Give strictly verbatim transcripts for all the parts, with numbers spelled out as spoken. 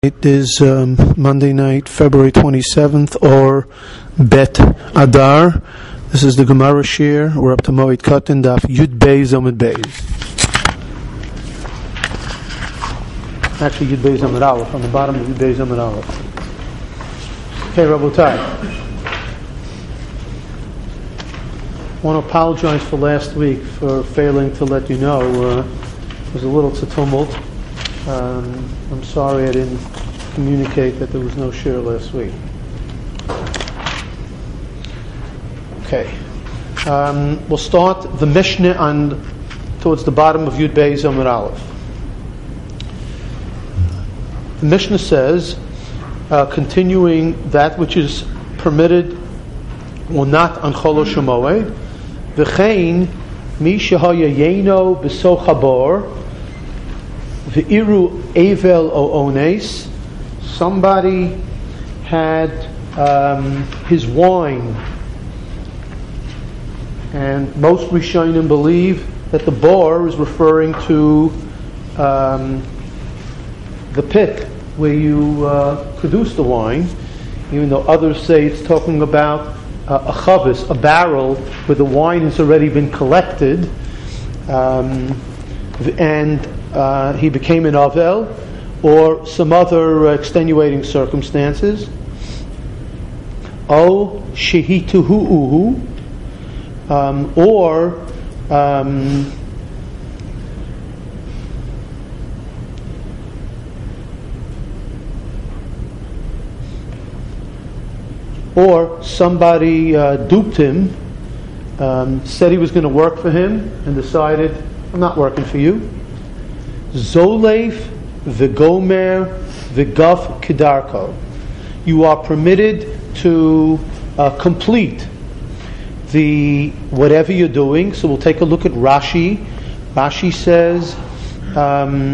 It is um, Monday night, February twenty-seventh, or Bet Adar. This is the Gemara Shir. We're up to Moed Katan, Daf Yud Beis Amud Beis. Actually, Yud Beis Amud Aleph, on the bottom of Yud Beis Amud Aleph. Okay, Rabotai. I want to apologize for last week for failing to let you know. Uh, it was a little tumult. Um, I'm sorry I didn't communicate that there was no share last week. Okay. Um, we'll start the Mishnah on towards the bottom of Yud Beis Amud Aleph. The Mishnah says, uh, continuing that which is permitted or not on Chol Shemoed, v'chein mi shehaya yeno b'soch habor V'iru Evel o Ones. Somebody had um, his wine, and most Rishonim believe that the bar is referring to um, the pit where you uh, produce the wine, even though others say it's talking about uh, a chavis, a barrel where the wine has already been collected, um, and Uh, he became an Avel, or some other uh, extenuating circumstances. O shehituhu uhu, um, or um, or somebody uh, duped him, um, said he was going to work for him, and decided, I'm not working for you. Zoleif v'gomer v'gaf kedarko. You are permitted to uh, complete the whatever you're doing. So we'll take a look at Rashi. Rashi says, um,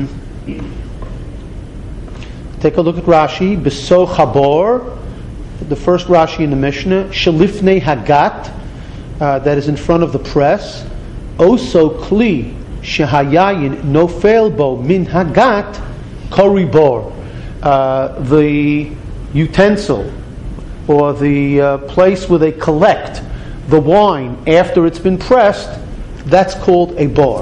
take a look at Rashi. Beso chabor, the first Rashi in the Mishnah. Shalifnei hagat, uh, that is in front of the press. Oso kli shehayayin nofel bo min hagat koribor, uh, the utensil or the uh, place where they collect the wine after it's been pressed, that's called a bar.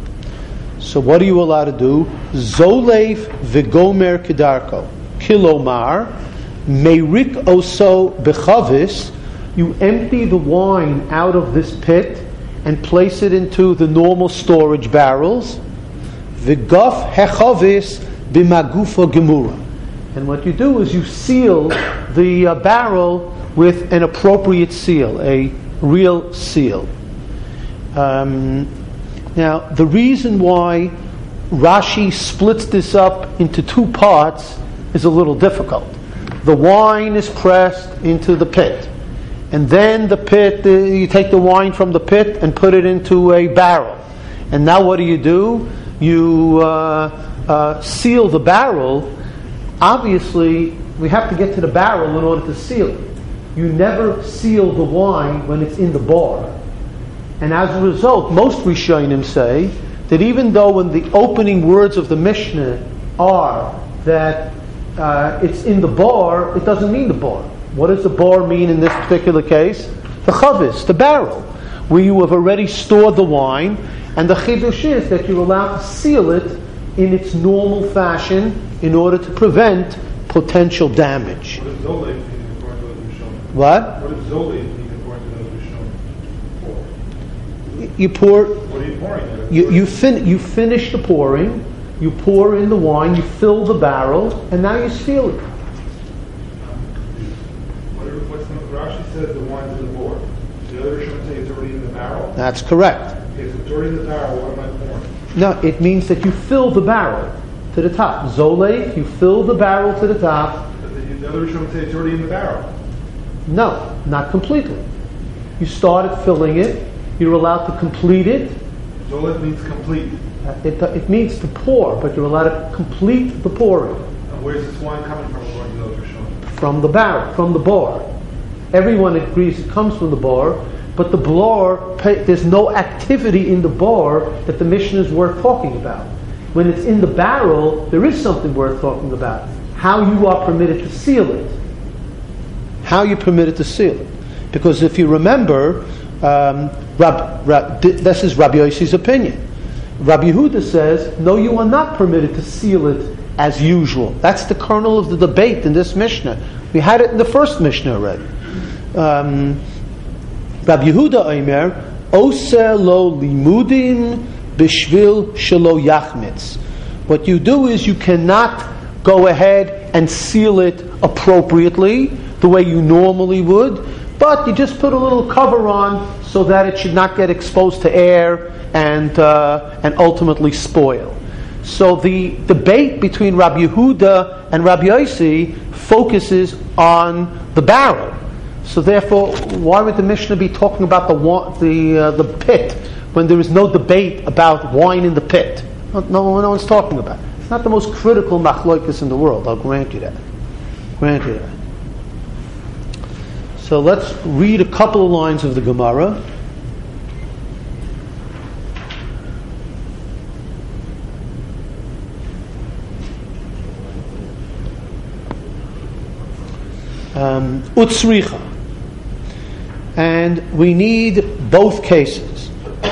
So what are you allowed to do? Zoleif v'gomer kedarko kilomar meirik oso bechavis. You empty the wine out of this pit and place it into the normal storage barrels. V'gaf hechavis b'magufa gemura. And what you do is you seal the uh, barrel with an appropriate seal, a real seal. Um, now, the reason why Rashi splits this up into two parts is a little difficult. The wine is pressed into the pit. And then the pit, uh, you take the wine from the pit and put it into a barrel. And now what do you do? You uh, uh, seal the barrel. Obviously, we have to get to the barrel in order to seal it. You never seal the wine when it's in the bar. And as a result, most Rishonim say that even though in the opening words of the Mishnah are that uh, it's in the bar, it doesn't mean the bar. What does the bar mean in this particular case? The chavis, the barrel, where you have already stored the wine, and the chidush is that you're allowed to seal it in its normal fashion in order to prevent potential damage. What does Zoleif mean according to those Rishonim? What? What does Zoleif mean according to those Rishonim? You pour. What are you pouring? You you, fin- you finish the pouring. You pour in the wine. You fill the barrel, and now you seal it. Rashi says the wine's in the board. The other Rishonim say it's already in the barrel. That's correct. Okay, so it's already in the barrel. What am I pouring? No, it means that you fill the barrel to the top. Zoleif, you fill the barrel to the top. But the, the other Rishonim say it's already in the barrel. No, not completely. You started filling it. You're allowed to complete it. Zoleif means complete. Uh, it, uh, it means to pour, but you're allowed to complete the pouring. And where's this wine coming from according to those Rishonim? From the barrel, from the bar. Everyone agrees it comes from the bar, but the bar, there's no activity in the bar that the Mishnah is worth talking about. When it's in the barrel, there is something worth talking about. how you are permitted to seal it. How you permitted to seal it. Because if you remember, um, Rab, Rab, this is Rabbi Yossi's opinion. Rabbi Yehuda says, no, you are not permitted to seal it as usual. That's the kernel of the debate in this Mishnah. We had it in the first Mishnah already. Um, Rabbi Yehuda Omer, Oseh lo limudin bishvil shelo yachmitz. What you do is you cannot go ahead and seal it appropriately, the way you normally would, but you just put a little cover on so that it should not get exposed to air and uh, and ultimately spoil. So the debate between Rabbi Yehuda and Rabbi Yossi focuses on the barrel. So therefore, why would the Mishnah be talking about the wa- the uh, the pit when there is no debate about wine in the pit? No, no, no one's talking about it. It's not the most critical machlokes in the world. I'll grant you that. Grant you that. So let's read a couple of lines of the Gemara. Um, Utsricha. And we need both cases.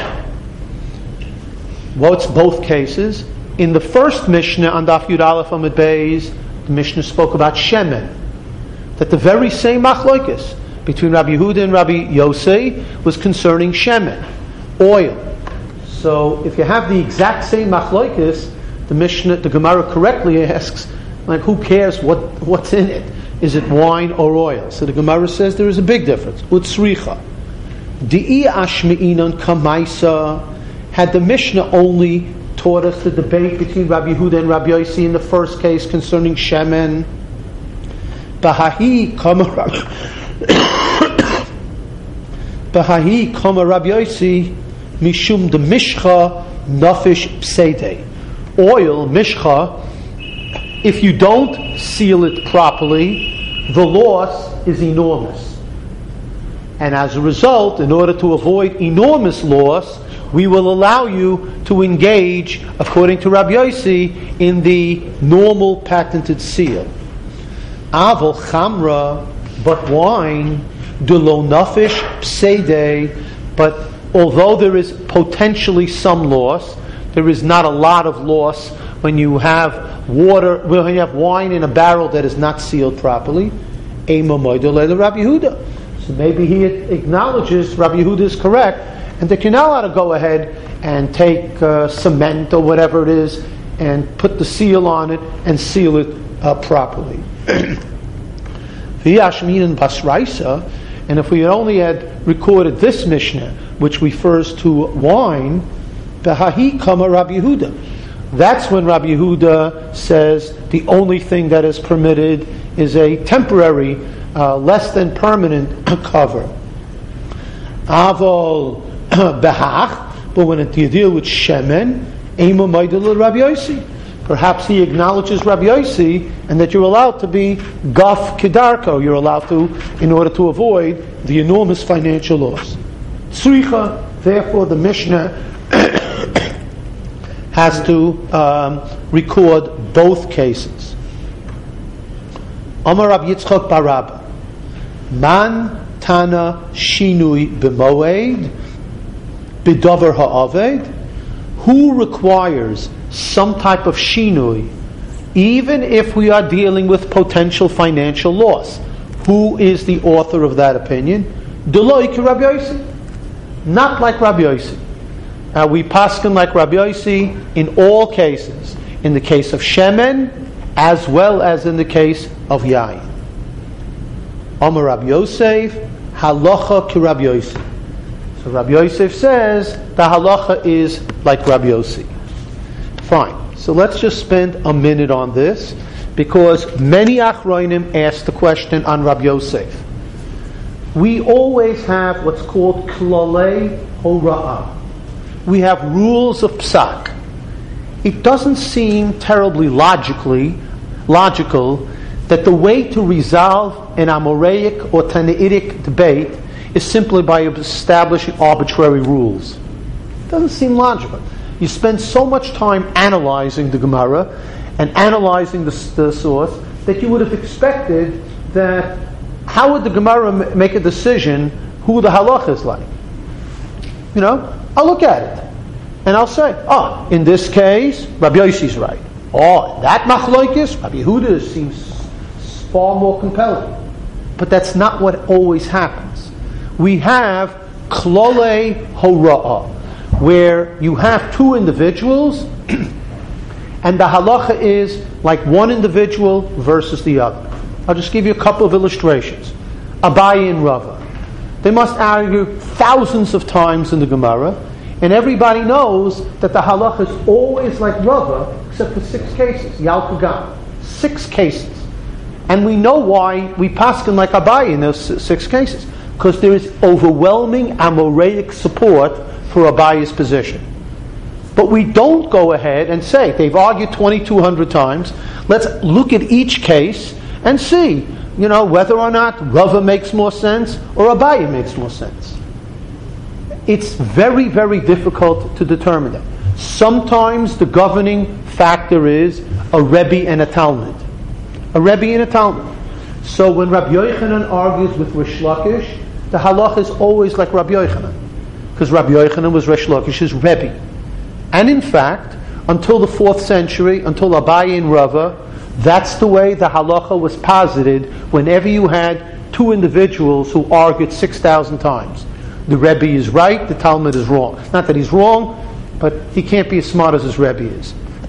What's both cases? In the first Mishnah on Daf Yud Aleph Amud Beis, the Mishnah spoke about Shemen. That the very same machlokes between Rabbi Yehuda and Rabbi Yossi was concerning Shemen, oil. So if you have the exact same machlokes, the Mishnah, the Gemara correctly asks, like, who cares what, what's in it? Is it wine or oil? So the Gemara says there is a big difference. Utsricha. Di'i ashme'inon kamaisa. Had the Mishnah only taught us the debate between Rabbi Yehuda and Rabbi Yossi in the first case concerning Shemen, Bahahi kama Bahahi kama Rabbi Yossi mishum de mishcha nafish pseide. Oil, mishcha, if you don't seal it properly, the loss is enormous. And as a result, in order to avoid enormous loss, we will allow you to engage, according to Rabbi Yossi, in the normal patented seal. Aval chamra, but wine, de lo nafish pseide, but although there is potentially some loss, there is not a lot of loss when you have water, when you have wine in a barrel that is not sealed properly. Ema moidole Rabbi Yehuda. So maybe he acknowledges Rabbi Yehuda is correct, and that you're not allowed to go ahead and take uh, cement or whatever it is and put the seal on it and seal it uh, properly. And if we had only had recorded this Mishnah, which refers to wine, Behahi kama Rabbi Yehuda. That's when Rabbi Yehuda says the only thing that is permitted is a temporary, uh, less than permanent cover. Avol behach, but when you deal with shemen, ema maidel Rabbi Yossi. Perhaps he acknowledges Rabbi Yossi, and that you're allowed to be gaf kedarko. You're allowed to, in order to avoid the enormous financial loss. Tzricha, therefore, the Mishnah has to um, record both cases. Amar Rabbi Yitzchak bar Rabba, man tana shinui b'moed b'davar ha'aved. Who requires some type of shinui, even if we are dealing with potential financial loss? Who is the author of that opinion? Deloi ki Rabbi Yossi. Not like Rabbi Yossi. Uh, we paskin like Rabbi Yossi in all cases. In the case of shemen, as well as in the case of yayin. Amar Rabbi Yosef, halacha ki Rabbi Yossi. So Rabbi Yosef says the halacha is like Rabbi Yossi. Fine. So let's just spend a minute on this, because many achronim ask the question on Rabbi Yosef. We always have what's called klalei hora'ah. We have rules of psak. It doesn't seem terribly logically logical that the way to resolve an Amoraic or Tanaitic debate is simply by establishing arbitrary rules. It doesn't seem logical. You spend so much time analyzing the Gemara and analyzing the, the source that you would have expected that how would the Gemara m- make a decision who the halacha is like? You know, I'll look at it and I'll say, oh, in this case, Rabbi Yossi's right. Oh, that machlokes, Rabbi Yehuda seems far more compelling. But that's not what always happens. We have klole hora'ah, where you have two individuals, and the halacha is like one individual versus the other. I'll just give you a couple of illustrations. Abaye and Rava. They must argue thousands of times in the Gemara, and everybody knows that the halacha is always like Rava, except for six cases. Yal Kagan. Six cases. And we know why we paskin like Abaye in those six cases. Because there is overwhelming Amoraic support for Abaye's position. But we don't go ahead and say, they've argued twenty-two hundred times, let's look at each case and see, you know, whether or not Rava makes more sense or Abaye makes more sense. It's very, very difficult to determine that. Sometimes the governing factor is a Rebbe and a Talmud. A Rebbe and a Talmud. So when Rabbi Yochanan argues with Rish Lakish, the halacha is always like Rabbi Yochanan. Because Rabbi Yochanan was Rish Lakish's Rebbe. And in fact, until the fourth century, until Abaye and Rava, that's the way the halacha was posited whenever you had two individuals who argued six thousand times. The Rebbe is right, the Talmud is wrong. Not that he's wrong, but he can't be as smart as his Rebbe is.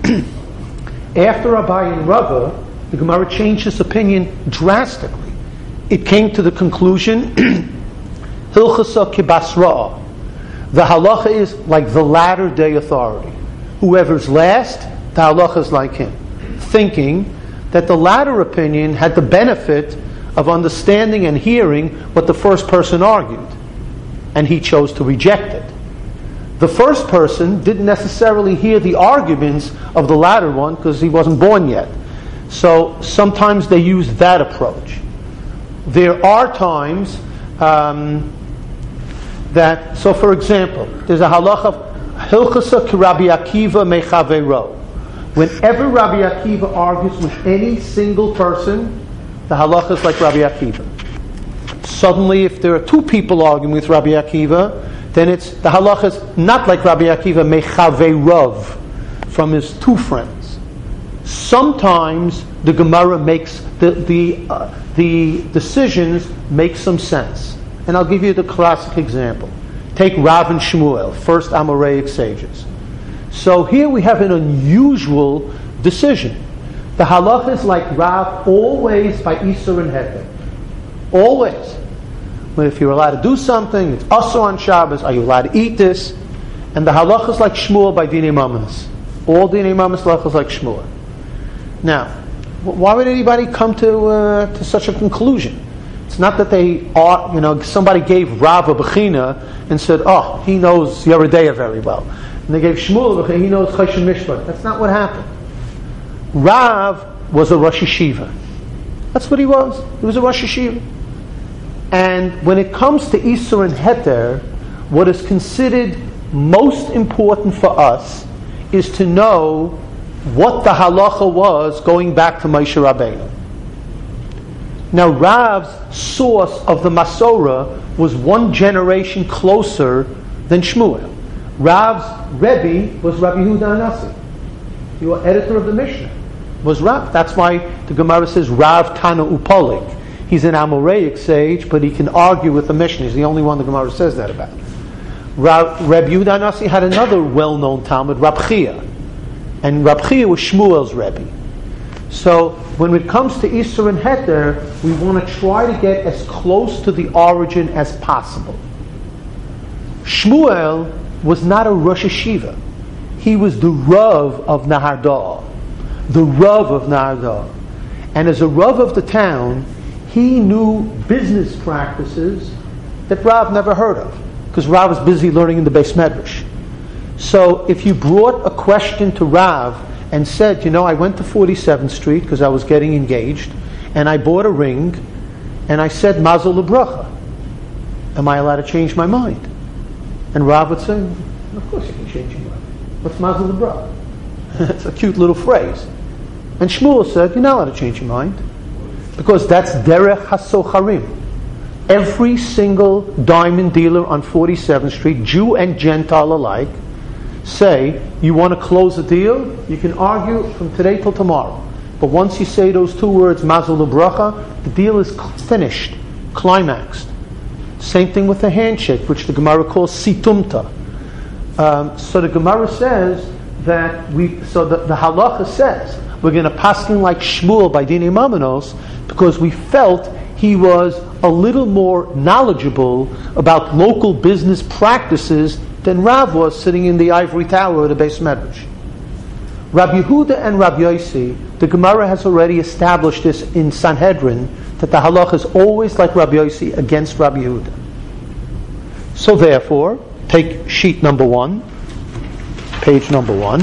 After Abaye and Rava, the Gemara changed his opinion drastically. It came to the conclusion, Hilchasa kibasra. The halacha is like the latter day authority. Whoever's last, the halacha is like him. Thinking that the latter opinion had the benefit of understanding and hearing what the first person argued. And he chose to reject it. The first person didn't necessarily hear the arguments of the latter one because he wasn't born yet. So sometimes they use that approach. There are times um, that, so for example, there's a halacha, Hilchasa ki Rabbi Akiva mechavero. Whenever Rabbi Akiva argues with any single person, the halacha is like Rabbi Akiva. Suddenly, if there are two people arguing with Rabbi Akiva, then it's the halacha is not like Rabbi Akiva mechaverov, from his two friends. Sometimes the Gemara makes the the uh, the decisions make some sense, and I'll give you the classic example. Take Rav and Shmuel, first Amoraic sages. So here we have an unusual decision. The halacha is like Rav always by Isur and Heter. Always. But if you're allowed to do something, it's also on Shabbos, are you allowed to eat this? And the halacha is like Shmuel by Dinei Mamonos. All Dinei Mamonos halacha is like Shmuel. Now, why would anybody come to uh, to such a conclusion? It's not that they are, you know, somebody gave Rav a bechina and said, oh, he knows Yeridea very well. And they gave Shmuel a bechina, he knows Choshen Mishpat. That's not what happened. Rav was a Rosh Yeshiva. That's what he was. He was a Rosh Yeshiva. And when it comes to Isur and Heter, what is considered most important for us is to know what the halacha was going back to Moshe Rabbeinu. Now Rav's source of the Masorah was one generation closer than Shmuel. Rav's Rebbe was Rabbi Yehuda Anasi. He was editor of the Mishnah. Was Rav. That's why the Gemara says Rav Tana Upolik. He's an Amoraic sage, but he can argue with the Mishnah. He's the only one the Gemara says that about. Rav, Rabbi Yehuda Anasi had another well-known Talmud, Rab Chia. And Rab Chia was Shmuel's Rebbe. So when it comes to Isur and Heter, we want to try to get as close to the origin as possible. Shmuel was not a Rosh Yeshiva. He was the Rav of Nahardal. The Rav of Nahardal. And as a Rav of the town, he knew business practices that Rav never heard of. Because Rav was busy learning in the Beis Medrash. So if you brought a question to Rav and said, you know, I went to forty-seventh Street because I was getting engaged, and I bought a ring, and I said, Mazel L'bracha. Am I allowed to change my mind? And Rav would say, of course you can change your mind. What's Mazel L'bracha? It's a cute little phrase. And Shmuel said, you're not allowed to change your mind. Because that's derech hasocharim. Every single diamond dealer on forty-seventh Street, Jew and Gentile alike, say, you want to close a deal, you can argue from today till tomorrow. But once you say those two words, Mazel u'bracha, the deal is finished, climaxed. Same thing with the handshake, which the Gemara calls situmta. Um, so the Gemara says that we, so the, the halacha says, we're going to paskin like Shmuel by Dinei Mamanos, because we felt he was a little more knowledgeable about local business practices than Rav was sitting in the ivory tower of the Beis Medrash. Rabbi Yehuda and Rabbi Yossi, the Gemara has already established this in Sanhedrin, that the halacha is always like Rabbi Yossi against Rabbi Yehuda. So therefore, take sheet number one, page number one.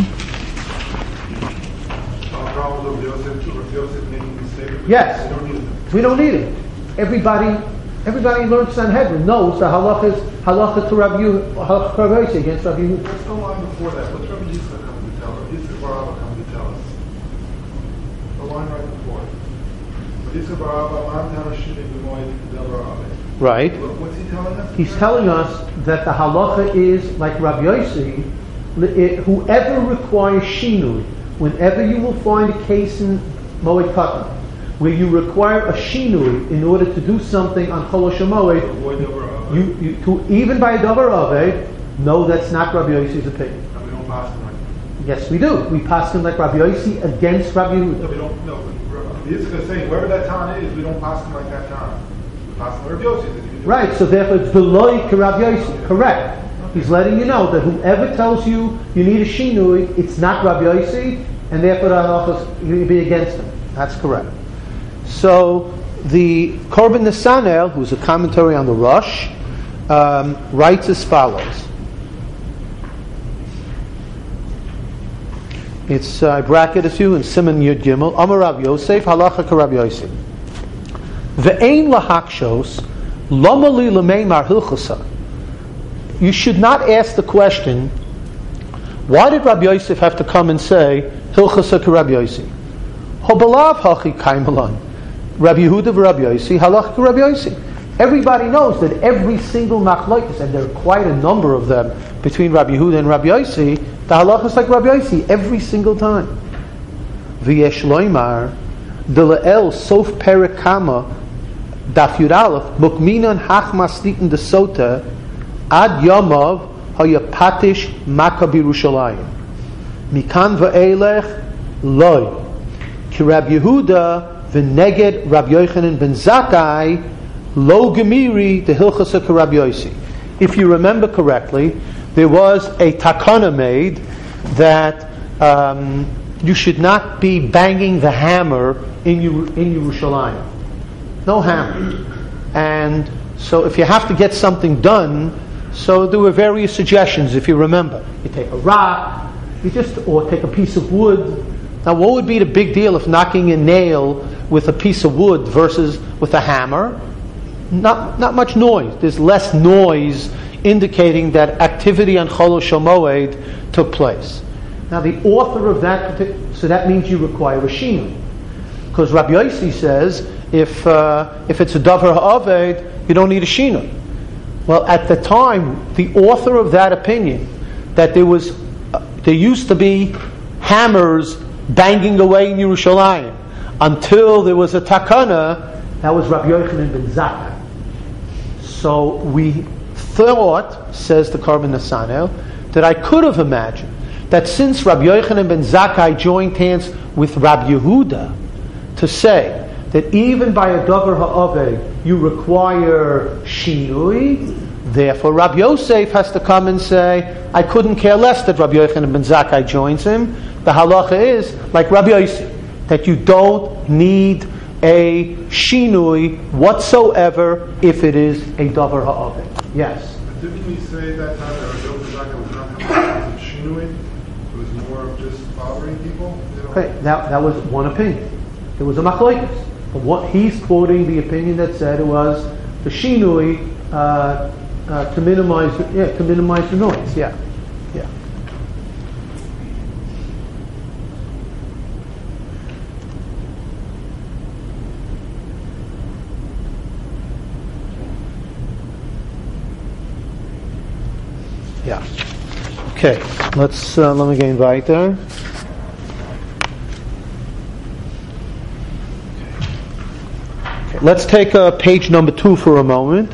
Yes, we don't need it. Everybody, everybody who learns Sanhedrin knows the halacha is halacha to Rabbi Yehuda against Rabbi Yehuda. Let's go on before that. What's Rabbi Yitzchak come to tell us? Rabbi Yitzchak Bar Abba come to tell us. The line right before. Rabbi Yitzchak Bar Abba, Man Tana Shini B'moed Del Bar Abba. Right. What's he telling us? He's telling us that the halacha is like Rabbi Yossi, whoever requires shinui, whenever you will find a case in Moed Katan, where you require a shinui in order to do something on Chol HaShamoed, you, you, to, even by a Davar Aved, no, that's not Rabbi Yossi's opinion. And we don't pass him like that. Yes, we do. We pass him like Rabbi Yossi against Rabbi Yehuda. No, we don't, no, Rabbi Yitzchak is saying, wherever that town is, we don't pass him like that town. We pass him like Rabbi Yossi. Right, so therefore it's below Rabbi Yossi. Correct. He's letting you know that whoever tells you you need a shinui, it's not Rabbi Yossi, and therefore the halacha you be against him. That's correct. So the Korban Nesanel, who's a commentary on the Rosh, um, writes as follows. It's uh, bracketed you in Simon Yud Gimel. Amar Rav Yosef halacha ka Rabbi Yosef. Ve'ein lahakshos lama li lemeimar hilchasa. You should not ask the question, why did Rabbi Yosef have to come and say hilchasa ka Rabbi Yosef? Hobalav hachi kaimalan. Rabbi Yehuda v'Rabbi Yossi, halach Rabbi Yossi. Everybody knows that every single machlokes, and there are quite a number of them between Rabbi Yehuda and Rabbi Yossi, the halach is like Rabbi Yossi every single time. V'yesh loymar dela'el sof perekama daf yud aleph mukminan hach maslitin desota ad yamav hayapatish makabi Yerushalayim mikan va'elech loy ki Rabbi Yehuda v'neged Rabbi Yochanan ben Zakkai lo gemiri the hilchasa ka Rabbi Yossi. If you remember correctly, there was a takana made that um, you should not be banging the hammer in in Yerushalayim. No hammer. And so if you have to get something done, so there were various suggestions. If you remember, you take a rock, you just or take a piece of wood. Now, what would be the big deal of knocking a nail with a piece of wood versus with a hammer? Not not much noise. There's less noise indicating that activity on Chol HaMoed took place. Now, the author of that, so that means you require a shinui. Because Rabbi Yossi says, if uh, if it's a davar ha'aved, you don't need a shinui. Well, at the time, the author of that opinion, that there was, uh, there used to be hammers banging away in Yerushalayim until there was a takana, that was Rabbi Yochanan ben Zakkai. So we thought, says the Korban Nesanel, that I could have imagined that since Rabbi Yochanan ben Zakkai joined hands with Rabbi Yehuda to say that even by a davar ha'aved you require shinui, therefore Rabbi Yosef has to come and say, I couldn't care less that Rabbi Yochanan ben Zakkai joins him. The halacha is like Rabbi Yosef, that you don't need a shinui whatsoever if it is a davar ha'aved. Yes? Didn't we say that time that Rabbi Yosef was not coming to shinui? It was more of just bothering people? You know? Okay, that, that was one opinion. There was a machlokes. What he's quoting the opinion that said it was the shinui uh, uh, to minimize, yeah, to minimize the noise. Yeah, yeah. Okay, let's uh, let me get weiter. Okay, let's take uh, page number two for a moment.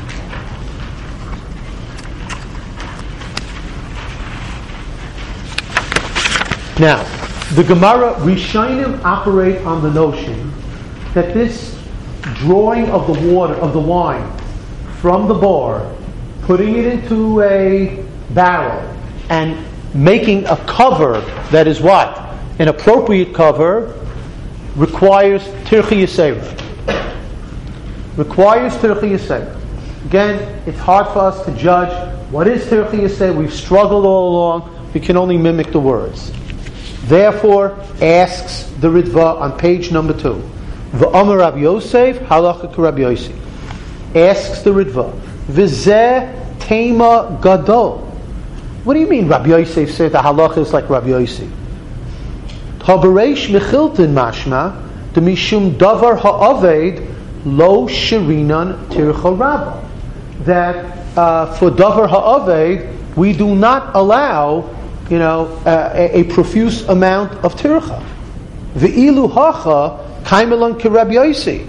Now, the Gemara Rishonim operate on the notion that this drawing of the water, of the wine, from the bar, putting it into a barrel, and making a cover that is what? An appropriate cover, requires Tirchi Yisera. Requires Tirchi Yisera. Again, it's hard for us to judge what is Tirchi Yisera. We've struggled all along. We can only mimic the words. Therefore, asks the Ritva on page number two. V'Amar Rabbi Yosef, halacha Rabbi Yosef. Asks the Ritva, V'zeh tema gadol. What do you mean Rabbi Yosef said the halacha is like Rabbi Yosef? Habareish mechiltin mashma, demishum davar ha'aved lo shirinan tircha rabba. That uh, for davar ha'aved, we do not allow, you know, uh, a, a profuse amount of tircha. Ve'ilu hacha kaimelan ki Rabbi Yosef.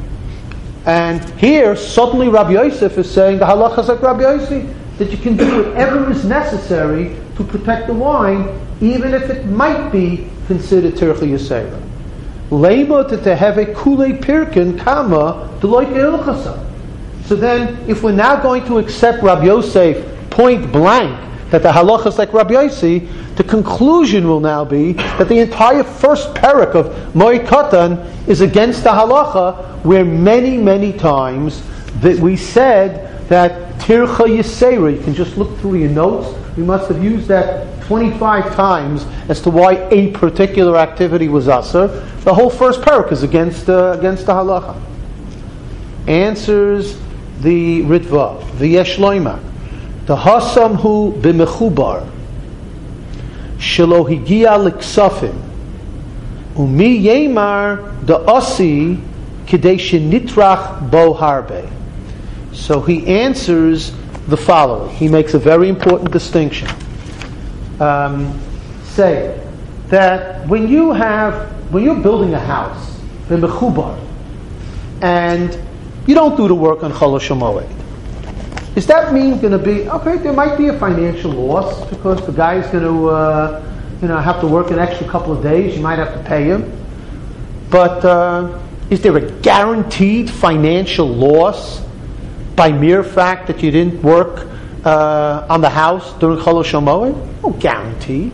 And here, suddenly Rabbi Yosef is saying the halacha is like Rabbi Yosef, that you can do whatever is necessary to protect the wine, even if it might be considered tircha yisera. Leima to have a kule pirkin kama deloike ilchasa. So then, if we're now going to accept Rabbi Yosef point blank that the halacha is like Rabbi Yosef, the conclusion will now be that the entire first parak of Moed Katan is against the halacha, where many, many times that we said that Tircha Yisera, you can just look through your notes, we must have used that twenty-five times as to why a particular activity was asur. The whole first parak is against, uh, against the halacha. Answers the Ritva, the Yesh Loimar. The Hasam hu b'mechubar shelo higia l'ksafim umi yemar the asi kidei shenitrach bo harbe. So he answers the following. He makes a very important distinction. Um, say that when you have when you're building a house b'mechubar and you don't do the work on Chol HaMoed, is that mean going to be, okay, there might be a financial loss because the guy is going to, uh, you know, have to work an extra couple of days. You might have to pay him. But uh, is there a guaranteed financial loss by mere fact that you didn't work uh, on the house during Chol HaMoed? No guarantee.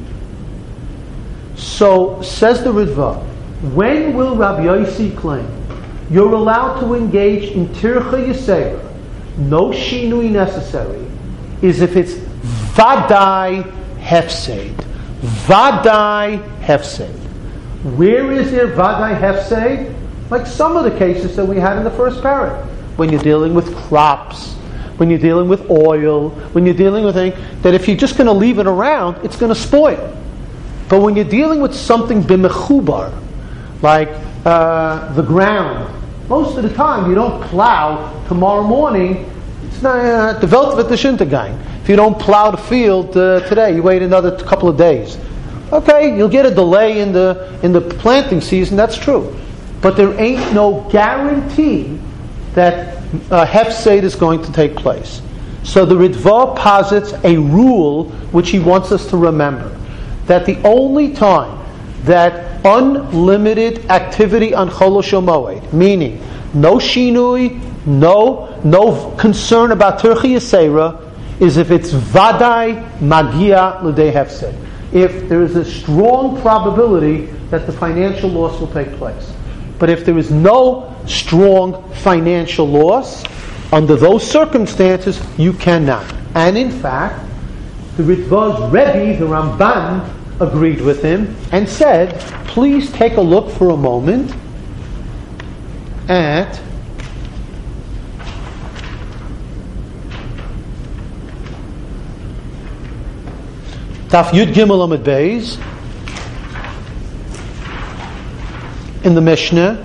So, says the Ritva, when will Rabbi Yossi claim you're allowed to engage in Tircha Yisera, no shinui necessary, is if it's vadai hefseid. Vadai hefseid. Where is there vadai hefseid? Like some of the cases that we had in the first parak. When you're dealing with crops, when you're dealing with oil, when you're dealing with things, that if you're just going to leave it around, it's going to spoil. But when you're dealing with something b'mechubar, like uh, the ground, most of the time you don't plow tomorrow morning. It's not uh, the Welt the Shintergein. If you don't plow the field uh, today, you wait another t- couple of days. Okay, you'll get a delay in the in the planting season. That's true, but there ain't no guarantee that uh, hefseid is going to take place. So the Ritva posits a rule which he wants us to remember, that the only time that unlimited activity on Chol HaMoed, meaning no shinui, no no concern about Tircha Yisera, is if it's vadai magia l'dei hefsed. If there is a strong probability that the financial loss will take place. But if there is no strong financial loss, under those circumstances, you cannot. And in fact, the Ritva's Rebbe, the Ramban, agreed with him and said, please take a look for a moment at Taf Yud Gimel Amud Beis in the Mishnah.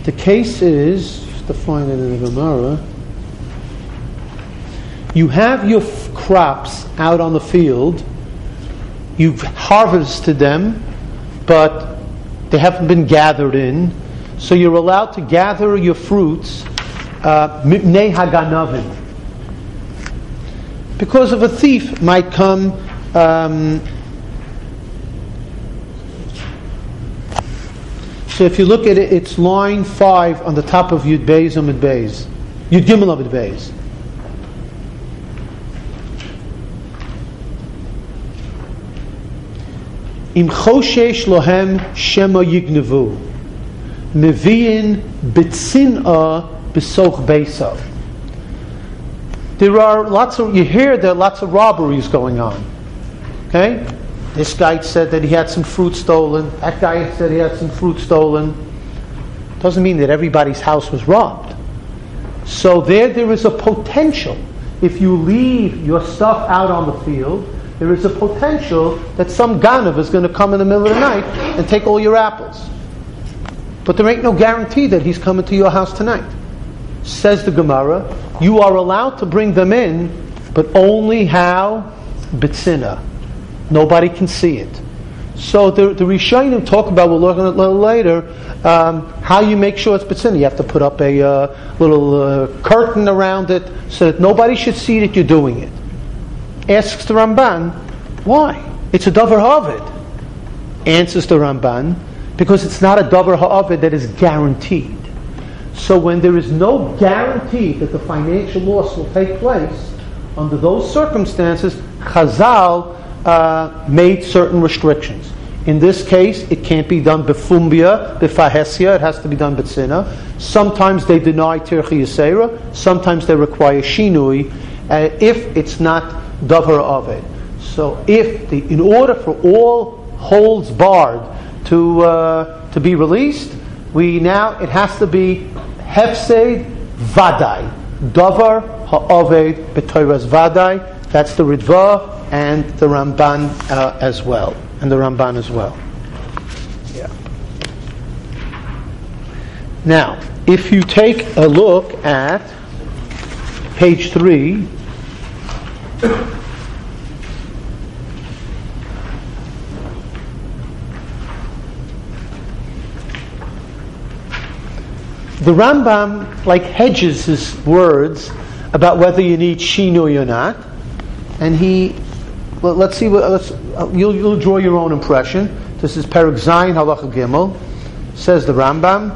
The case is, just to find it in the Gemara, you have your f- crops out on the field, you've harvested them, but they haven't been gathered in, so you're allowed to gather your fruits mipnei haganavim. Because of a thief might come um, so if you look at it, it's line five on the top of Yud Beis Amud Beis. Yud Gimel Amud Beis. Im choshesh lohem shema yignevu meviin bitzinah besoch beisav. There are lots of, you hear there are lots of robberies going on. Okay? This guy said that he had some fruit stolen. That guy said he had some fruit stolen. Doesn't mean that everybody's house was robbed. So there, there is a potential. If you leave your stuff out on the field, there is a potential that some ganav is going to come in the middle of the night and take all your apples. But there ain't no guarantee that he's coming to your house tonight. Says the Gemara, you are allowed to bring them in, but only how? Bitzina. Nobody can see it. So the, the Rishonim talk about, we'll look at it a little later, um, how you make sure it's Bitzina. You have to put up a uh, little uh, curtain around it so that nobody should see that you're doing it. Asks the Ramban, why? It's a davar ha'avid. Answers the Ramban, because it's not a davar ha'avid that is guaranteed. So when there is no guarantee that the financial loss will take place, under those circumstances, Chazal uh, made certain restrictions. In this case, it can't be done befumbia, befahesia, it has to be done betzina. Sometimes they deny tirchi yisera, sometimes they require shinui, uh, if it's not davar aved. So if the, in order for all holds barred to uh, to be released, we now, it has to be hefsed vadai, davar ha'aved b'toras vadai. That's the Ritva and the Ramban uh, as well, and the Ramban as well. Yeah. Now, if you take a look at page three, the Rambam like hedges his words about whether you need shinui or not, and he, well, let's see what let's uh, you'll, you'll draw your own impression. This is Perek Zayin Halacha Gimel. Says the Rambam,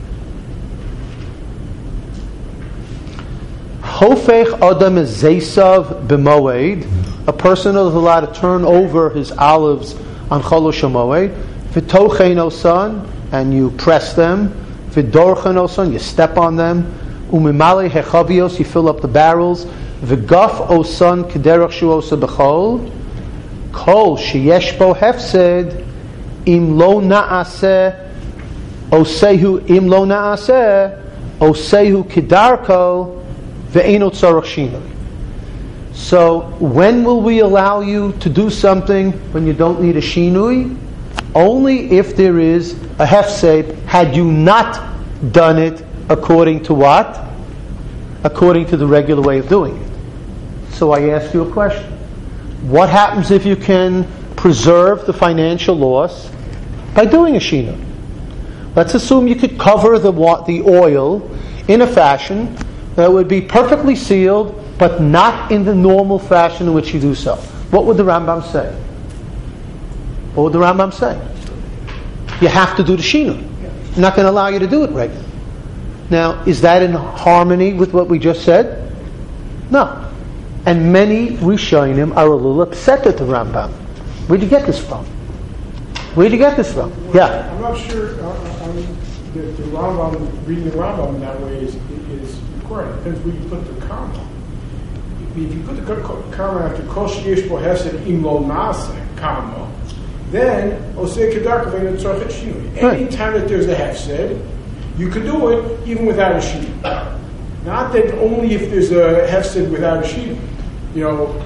Hofech Adam is Zeisav b'moed. A person is allowed to turn over his olives on Cholosh HaMoed. V'tochein osan, and you press them. V'dorchen osan, you step on them. Umimale hechavios, you fill up the barrels. V'gaf osan kederach shu osa b'chol. Kol sheyesh bo hefsed im lo na'aseh osehu im lo na'aseh osehu kedarko ve'eno tzarach shinui. So when will we allow you to do something when you don't need a shinui? Only if there is a hefsed, had you not done it according to what? According to the regular way of doing it. So I ask you a question. What happens if you can preserve the financial loss by doing a shinui? Let's assume you could cover the wa- the oil in a fashion that would be perfectly sealed, but not in the normal fashion in which you do so. What would the Rambam say? What would the Rambam say? You have to do the shinui. I'm not going to allow you to do it right. Now, is that in harmony with what we just said? No. And many Rishonim are a little upset at the Rambam. Where'd you get this from? Where'd you get this from? Well, Yeah. I'm not sure. Uh, I mean, the, the Rambam, reading the Rambam that way is is correct. It depends where you put the comma. If you put the comma after kol sheyesh bo hefsed im lo na'aseh, comma, then oseh kedarko ve'eno tzarach shinui. Any time that there's a hefsed, you can do it even without a shinui. Not that only if there's a hefsed without a shinui. You know.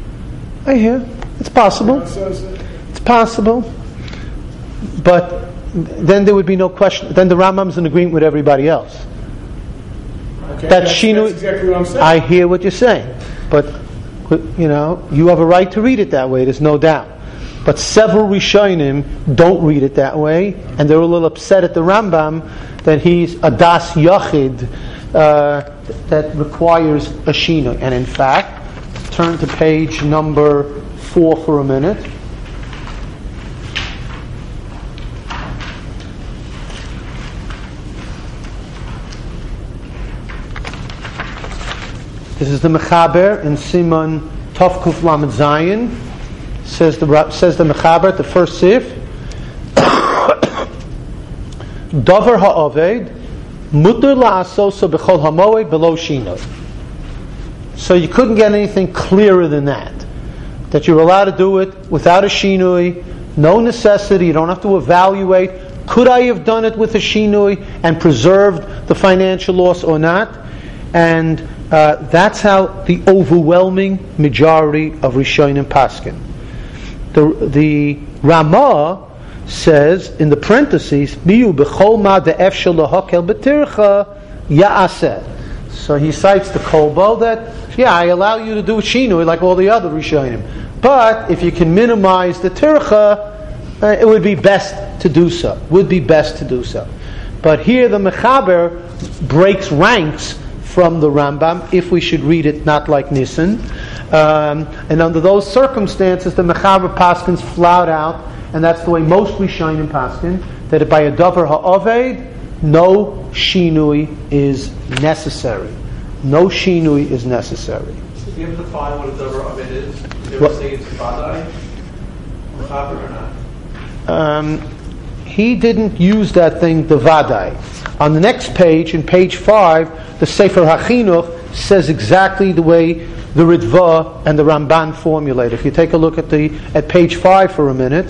I hear. It's possible. So, so, It's possible. But then there would be no question. Then the Rambam's in agreement with everybody else. Okay, That that's, Shinui, that's exactly what I'm saying. I hear what you're saying, but you know you have a right to read it that way. There's no doubt. But several Rishonim don't read it that way, and they're a little upset at the Rambam that he's a das yachid uh, that requires a shinui. And in fact, turn to page number four for a minute. This is the Mechaber in Simon Tovkuf Lamed Zayin. Says the says the Mechaber, the first sif. Dover ha'oved mutter la'asosa b'chol hamoed below shinoi. So you couldn't get anything clearer than that. That you're allowed to do it without a shinui, no necessity. You don't have to evaluate. Could I have done it with a shinui and preserved the financial loss or not? And uh, that's how the overwhelming majority of Rishonim paskin. The the Ramah says in the parentheses, "Miu b'chol ma de'efshel lahakel b'tircha ya'aseh." So he cites the Kolbo that, yeah, I allow you to do shinui like all the other Rishonim, but if you can minimize the tircha, uh, it would be best to do so. Would be best to do so. But here the Mechaber breaks ranks from the Rambam, if we should read it not like Nissen. Um, and under those circumstances, the Mechaber paskins flout out, and that's the way most Rishonim paskin, that by a davar ha'oved, no shinui is necessary. No shinui is necessary. So do you have to define what a davar ha'oved is? Do you ever say it's vadai? Mechaber or not? Um, he didn't use that thing, the vadai. On the next page, in page five, the Sefer HaChinuch says exactly the way the Ritva and the Ramban formulate. If you take a look at the at page five for a minute,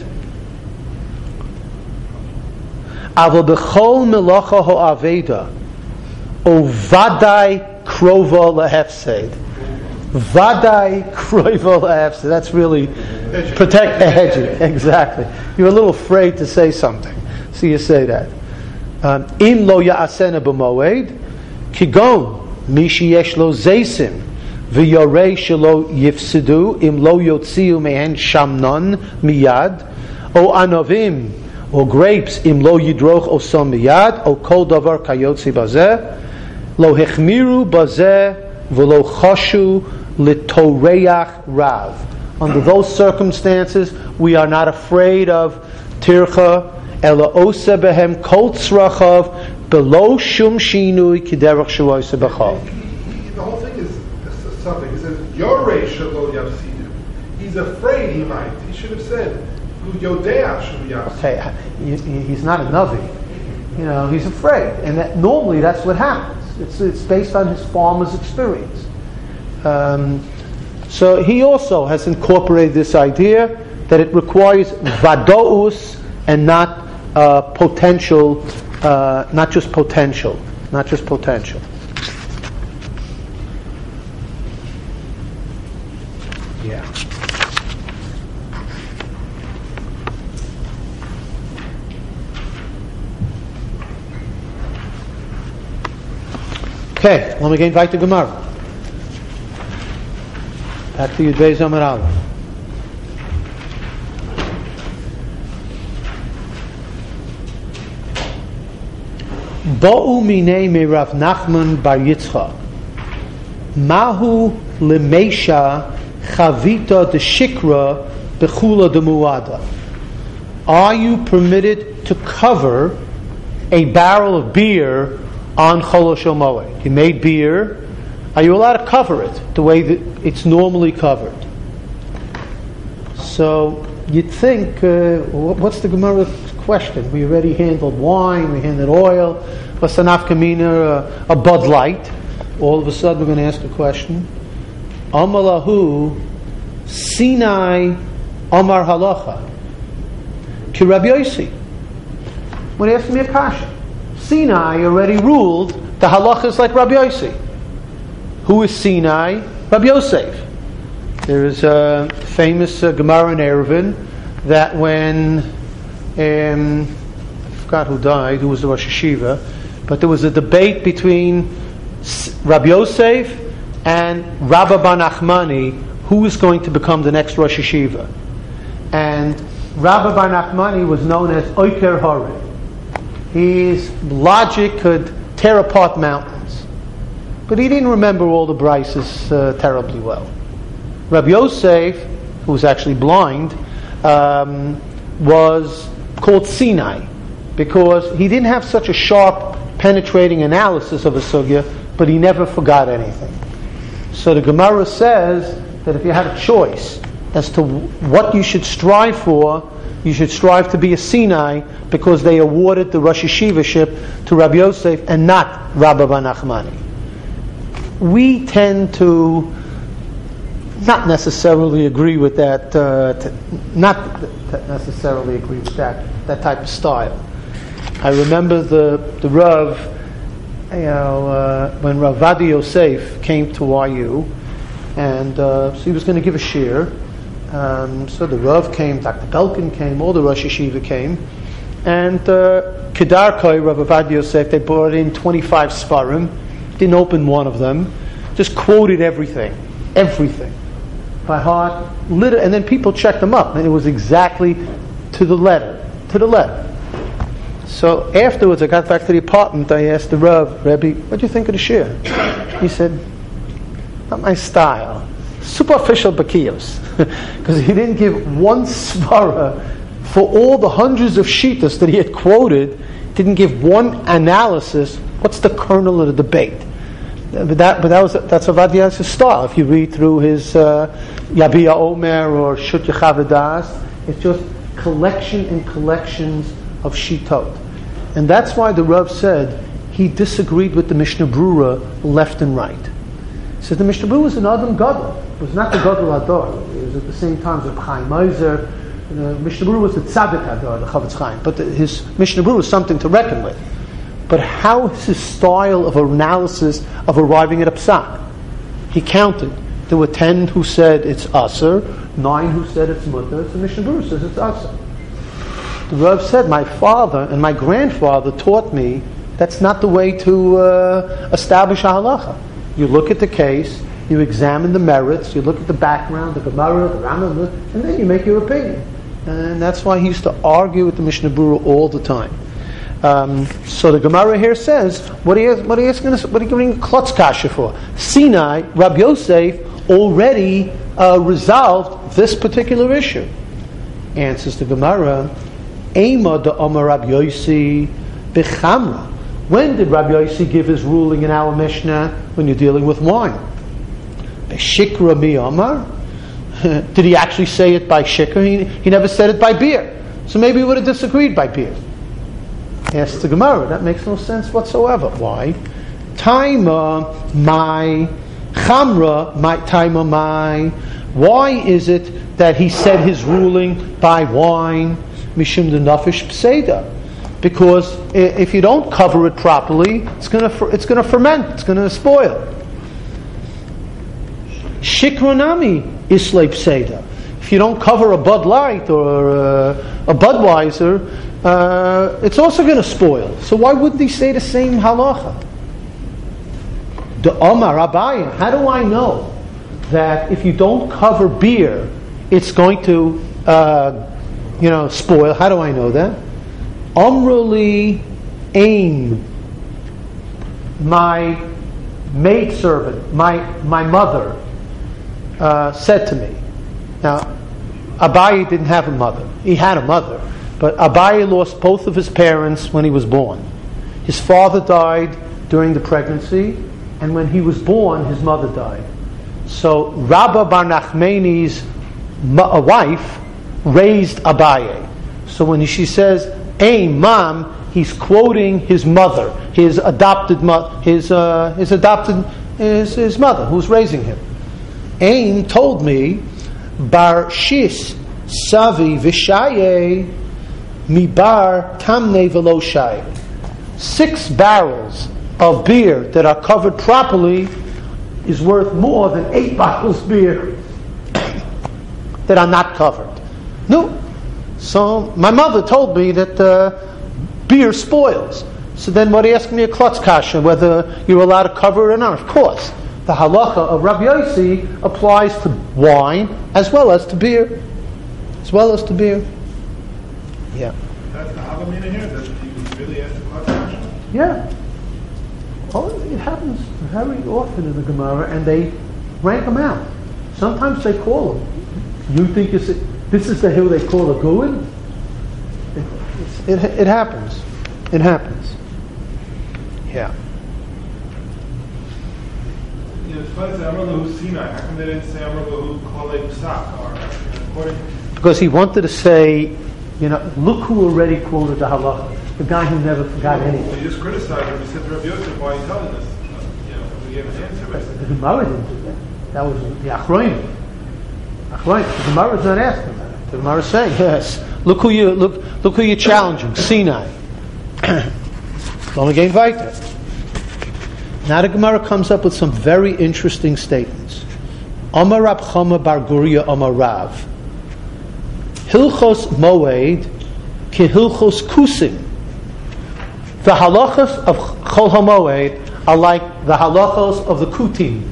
Avo b'chol melacha ha'aveda o vadai krova lehefsed. Vadai krova lehefsed. That's really protect the hedging. Exactly. You're a little afraid to say something, so you say that. In lo ya'asena b'moed kigon mishi yesh lo zeisim v'yorei shelo yifsidu im lo yotziu mehen shamnon miyad o anovim or grapes im lo yidroch osam miyad o kol davar kayotzi bazeh lo hechmiru bazeh v'lo choshu litoreach rav. Under those circumstances, we are not afraid of tircha ela osa behem kol tzrachav below shum shinui kiderach shuoisa b'chol. The whole thing is something. It says yorei shelo yafsidu. He's afraid he might. He should have said yodea shelo yafsidu. Okay, he, he's not a navi. You know, he's afraid, and that normally that's what happens. It's it's based on his farmer's experience. Um, so he also has incorporated this idea that it requires vadous and not uh, potential, uh, not just potential, not just potential. Yeah. Okay, let me get invite to Gemara. Back to Yudvei Zamar Aleph. Bo'u minei me Rav Nachman bar Yitzchak. Mahu lemesha chavita de shikra bechula de muada. Are you permitted to cover a barrel of beer on Chol Shel Moed? You made beer. Are you allowed to cover it the way that it's normally covered? So you'd think, uh, what's the Gemara question? We already handled wine, we handled oil. What's the nafkamina? A Bud Light. All of a sudden we're going to ask a question. Amalahu Sinai Amar Halacha Ki Rabbi Yossi. When he asked me a kasha, Sinai already ruled the halacha is like Rabbi Yossi. Who is Sinai? Rabbi Yosef. There is a famous uh, Gemara in Eruvin that when um, forgot who died, who was the Rosh Yeshiva, but there was a debate between Rabbi Yosef and Rabbi Bar Nachmani, who was going to become the next Rosh Yeshiva. And Rabbi Bar Nachmani was known as Oiker Hori. His logic could tear apart mountains. But he didn't remember all the brises uh, terribly well. Rabbi Yosef, who was actually blind, um, was called Sinai, because he didn't have such a sharp, penetrating analysis of a sugya, but he never forgot anything. So the Gemara says that if you had a choice as to what you should strive for, you should strive to be a Sinai, because they awarded the Rosh Yeshivaship to Rabbi Yosef and not Rabbi Bar Nachmani. We tend to not necessarily agree with that, uh, t- not th- necessarily agree with that, that type of style. I remember the, the Rav, you know, uh, when Rav Vadi Yosef came to Y U, and uh, so he was going to give a shir. Um, so the Rav came, Doctor Belkin came, all the Rosh Yeshiva came, and uh, Kedarkoi, Rav Vadi Yosef, they brought in twenty-five Sfarim, didn't open one of them, just quoted everything, everything, by heart, lit- and then people checked them up, and it was exactly to the letter, to the letter. So afterwards, I got back to the apartment, I asked the Rav, Rebbe, what do you think of the shir? He said, not my style. Superficial bakiyos. Because he didn't give one svara for all the hundreds of shitas that he had quoted, didn't give one analysis. What's the kernel of the debate? But that, but that was that's Avad Yosef's style. If you read through his uh, Yabiya Omer or Shut Yechavadas, it's just collection and collections of shitot. And that's why the Rav said he disagreed with the Mishnah Brura left and right. He said the Mishnah Brura was an Adam Gadol. It was not the Gadol Ador. It was at the same time the Chaim Meiser. The Mishnah Brura was the Tzaddik Ador, the Chavetz Chaim. But the, his Mishnah Brura was something to reckon with. But how is his style of analysis of arriving at a psak? He counted. There were ten who said it's aser, nine who said it's mutter. So Mishnah Brura says it's aser. The Rav said, my father and my grandfather taught me that's not the way to uh, establish a halacha. You look at the case, you examine the merits, you look at the background, the Gemara, the Rambam, and then you make your opinion. And that's why he used to argue with the Mishnah Brura all the time. Um, so the Gemara here says, what are you, what are you asking us, what are you giving klotz kasha for? Sinai, Rabbi Yosef already uh, resolved this particular issue. Answers the Gemara, Ema de Omer Rabbi Yossi B'chamra. When did Rabbi Yossi give his ruling in our Mishnah? When you're dealing with wine. B'shikra mi Omer. Did he actually say it by shikra? He, he never said it by beer. So maybe he would have disagreed by beer. Asks the Gemara. That makes no sense whatsoever. Why? Taima my chamra my taima my. Why is it that he said his ruling by wine? Mishum de nafish pseida. Because if you don't cover it properly, it's going to it's going to ferment. It's going to spoil. Shikronami islay pseida. If you don't cover a Bud Light or a, a Budweiser, uh, it's also going to spoil. So why wouldn't he say the same halacha? The Omar Abaye. How do I know that if you don't cover beer, it's going to, uh, you know, spoil? How do I know that? Amruli aim, my maidservant, my my mother, uh, said to me. Now, Abaye didn't have a mother. He had a mother, but Abaye lost both of his parents when he was born. His father died during the pregnancy, and when he was born, his mother died. So Rabbi Bar Nachmani's wife raised Abaye. So when she says, "Hey, mom," he's quoting his mother, his adopted mother, his uh, his adopted his, his mother who's raising him. Aim told me, Bar Shis Savi Vishaye Mi Bar Tamne Velo Shaye. Six barrels of beer that are covered properly is worth more than eight bottles of beer that are not covered. No. So my mother told me that uh, beer spoils. So then what are you asking me a klutz kasha, whether you're allowed to cover it or not? Of course. The halacha of Rabbi Yossi applies to wine as well as to beer. As well as to beer. Yeah. That's the Havamina here, that he really asked the klutz kasha? Yeah. Oh, it happens very often in the Gemara, and they rank them out. Sometimes they call them. You think it's, this is the hill they call a Guin? It, it, it happens. It happens. Yeah. You know, it's funny to say Amr Sinai. How come they didn't say Amr Lahu Kolei Psak? Or according Because he wanted to say, you know, look who already quoted the halacha. The guy who never forgot anything. You just criticized him. You said to Rabbi Yosef, why are you telling us? You know, we gave an answer. But the Gemara didn't do that. That was the Achronim. Achronim. The Gemara is not asking that. The Gemara is saying, yes, look who you look. Look who you're challenging. Sinai. Don't get weiter. Now the Gemara comes up with some very interesting statements. Amar Rab Chama Bar Guria Amar Rav. Hilchos Moed ki Hilchos Kusim. The halachos of Chol HaMoed are like the halachos of the Kutim.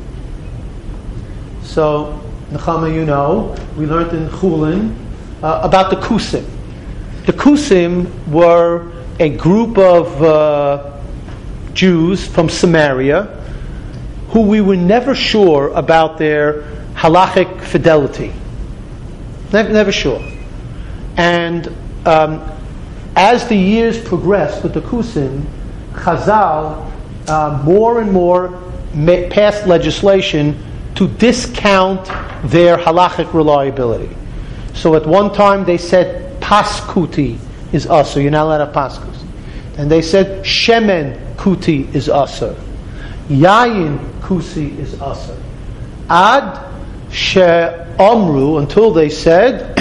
So, Nechama, you know, we learned in Chulin uh, about the Kusim. The Kusim were a group of uh, Jews from Samaria who we were never sure about their halachic fidelity. Never, never sure. And um, as the years progressed with the Kusim, Chazal uh, more and more ma- passed legislation to discount their halachic reliability. So at one time they said paskuti is asur, you're not allowed to paskus. And they said shemen kuti is asur, yayin kusi is asur. Ad she amru, until they said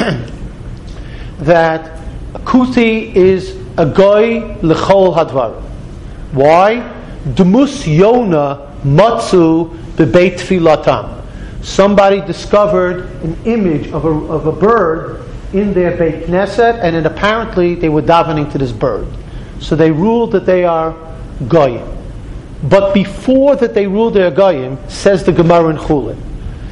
that kuti is a goy lechol hadvar. Why? Demus Yona matzu bebeit tfilatam. Somebody discovered an image of a of a bird in their Beit Knesset, and then apparently they were davening to this bird. So they ruled that they are goyim. But before that they ruled they are goyim, says the Gemara in Chulin,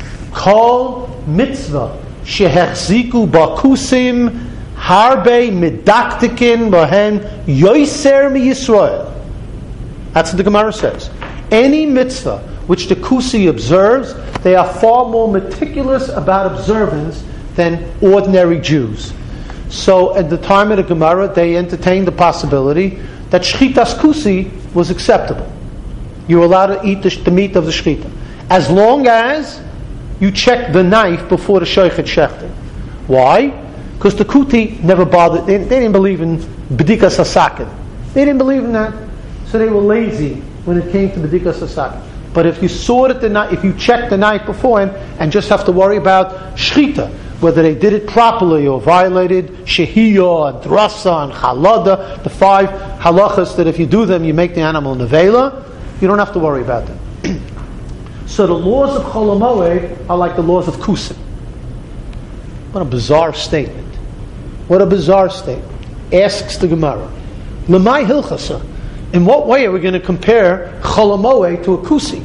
Kol mitzvah shehechziku bakusim harbe medaktikin bohen yoiser mi Yisrael. That's what the Gemara says. Any mitzvah which the Kusi observes, they are far more meticulous about observance than ordinary Jews. So at the time of the Gemara, they entertained the possibility that Shchitas Kusi was acceptable. You're allowed to eat the, the meat of the Shchita, as long as you check the knife before the Shoichet Shechter. Why? Because the Kuti never bothered, they, they didn't believe in B'dikas HaSakin. They didn't believe in that. So they were lazy when it came to B'dikas HaSakin. But if you saw it the night, if you checked the night beforehand and just have to worry about Shchita, whether they did it properly or violated Shehiyah and Drasa and Chalada, the five halachas that if you do them you make the animal nevela, you don't have to worry about them. So the laws of Chol HaMoed are like the laws of Kusim. What a bizarre statement. What a bizarre statement. Asks the Gemara, L'mai Hilchasa, in what way are we going to compare Chol HaMoed to a Kusi?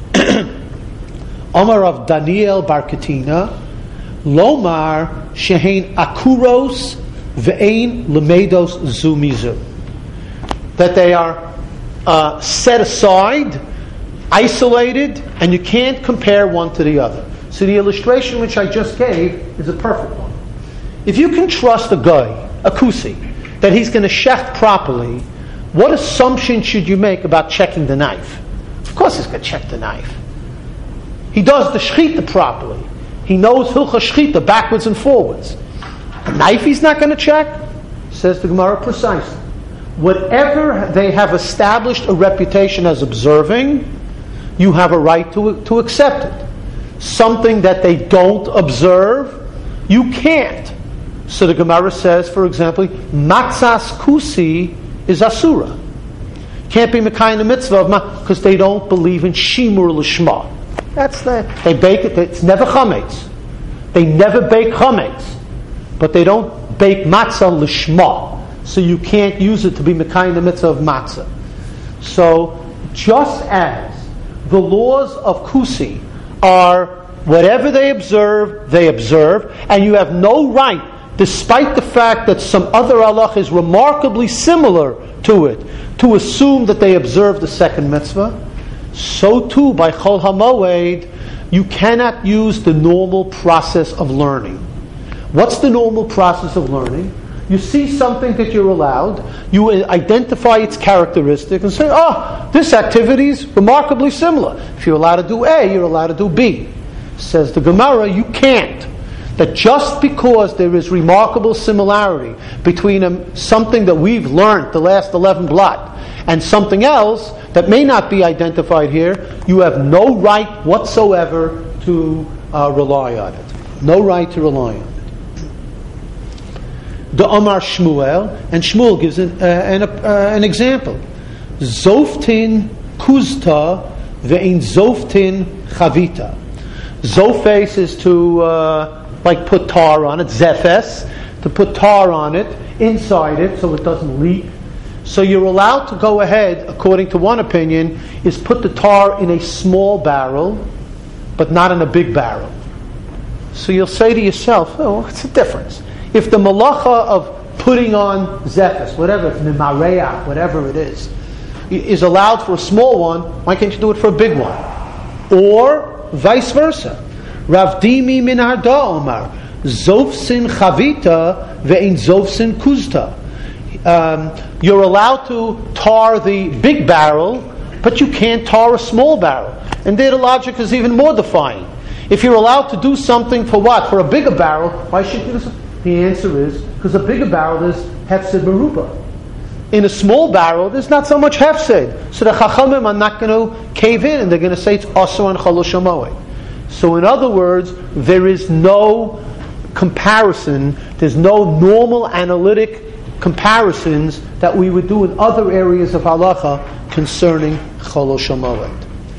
Omar of Daniel Bar Ketina, Lomar shehein akuros ve'ein lemedos zumizu. That they are uh, set aside, isolated, and you can't compare one to the other. So the illustration which I just gave is a perfect one. If you can trust a guy, a kusi, that he's going to shecht properly, what assumption should you make about checking the knife? Of course he's going to check the knife. He does the shchita properly. He knows hilcha shchita backwards and forwards. The knife he's not going to check? Says the Gemara precisely. Whatever they have established a reputation as observing, you have a right to, to accept it. Something that they don't observe, you can't. So the Gemara says, for example, matzas kusi is asura. Can't be mekayim the mitzvah of ma, because they don't believe in shimur l'shma. That's the, they bake it, it's never chametz. They never bake chametz. But they don't bake matzah l'shma. so you can't use it to be Mekayim the mitzvah of matzah. So, just as the laws of Kusi are whatever they observe, they observe, and you have no right, despite the fact that some other halach is remarkably similar to it, to assume that they observe the second mitzvah, so too by Chol HaMoed, you cannot use the normal process of learning. What's the normal process of learning? You see something that you're allowed, you identify its characteristic and say, oh, this activity is remarkably similar. If you're allowed to do A, you're allowed to do B. Says the Gemara, you can't. That just because there is remarkable similarity between a, something that we've learned the last eleven blot and something else that may not be identified here, you have no right whatsoever to uh, rely on it. No right to rely on it. The Omar Shmuel, and Shmuel gives an, uh, an, uh, an example. Zoftin kuzta ve'in zoftin chavita. Zofes is to uh, like put tar on it, zefes, to put tar on it, inside it so it doesn't leak. So you're allowed to go ahead, according to one opinion, is put the tar in a small barrel, but not in a big barrel. So you'll say to yourself, oh, what's the difference? If the malacha of putting on zefes, whatever, it's mimareach, whatever it is, is allowed for a small one, why can't you do it for a big one? Or vice versa. Rav Dimi min Harda Omar, zofsin chavita ve'in zofsin kuzta. Um, you're allowed to tar the big barrel, but you can't tar a small barrel. And there the logic is even more defining. If you're allowed to do something for what? For a bigger barrel, why should you do this? The answer is because a bigger barrel is hefsed meruba. In a small barrel, there's not so much hefsed. So the chachamim are not going to cave in, and they're going to say it's asur and chalosh hamoed. So in other words, there is no comparison, there's no normal analytic comparisons that we would do in other areas of halacha concerning chalosh hamoed.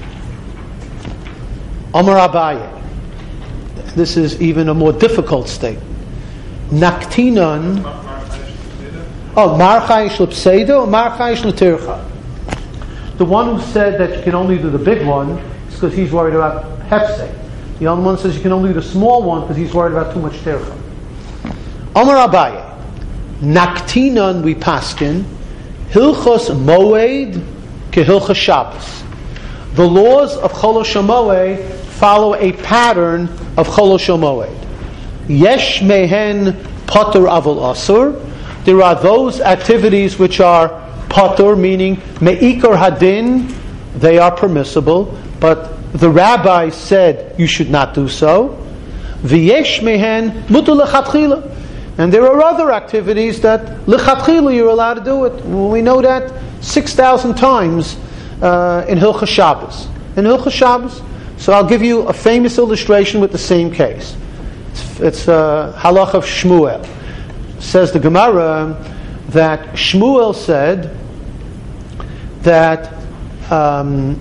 Amar Abaye. This is even a more difficult statement. Naktinan. Oh, marchayish l'pseida or marchayish l'tircha. The one who said that you can only do the big one is because he's worried about hefsek. The other one says you can only do the small one because he's worried about too much tircha. Amar Abaye. Naktinan we paskin hilchos moed ke hilchos Shabbos. The laws of cholosh hamoed follow a pattern of cholosh hamoed. Yesh mehen patur avol asur. There are those activities which are patur, meaning meikar hadin, they are permissible, but the rabbi said you should not do so. V'yesh mehen mutu lechatchila. And there are other activities that lechatchila you're allowed to do it. We know that six thousand times uh, in Hilchos Shabbos. In Hilchos Shabbos. So I'll give you a famous illustration with the same case. It's, it's uh, halach of Shmuel. Says the Gemara that Shmuel said that um,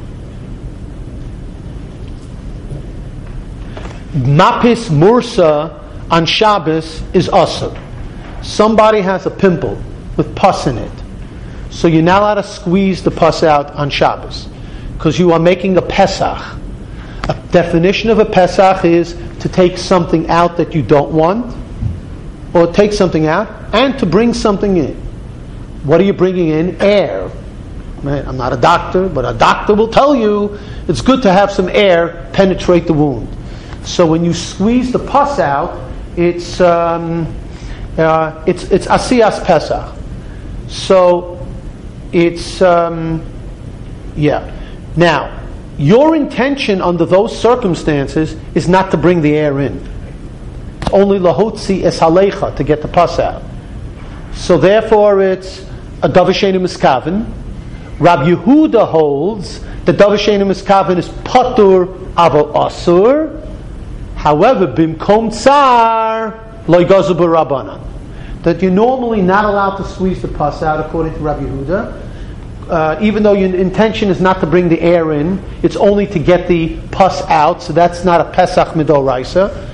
mapis mursa on Shabbos is asur. Somebody has a pimple with pus in it, so you're not allowed to squeeze the pus out on Shabbos because you are making a Pesach. A definition of a Pesach is to take something out that you don't want, or take something out, and to bring something in. What are you bringing in? Air. Right? I'm not a doctor, but a doctor will tell you it's good to have some air penetrate the wound. So when you squeeze the pus out, it's um, uh, it's it's asiyas Pesach. So it's um, yeah. Now, your intention under those circumstances is not to bring the air in. It's only lahotzi es halecha, to get the pus out. So therefore, it's a davashenu miskaven. Rabbi Yehuda holds that davashenu miskaven is patur aval asur. However, bimkom tsar lo ygazu b'Rabbanan, that you're normally not allowed to squeeze the pus out, according to Rabbi Yehuda. Uh, even though your intention is not to bring the air in, it's only to get the pus out, so that's not a Pesach midoraisa.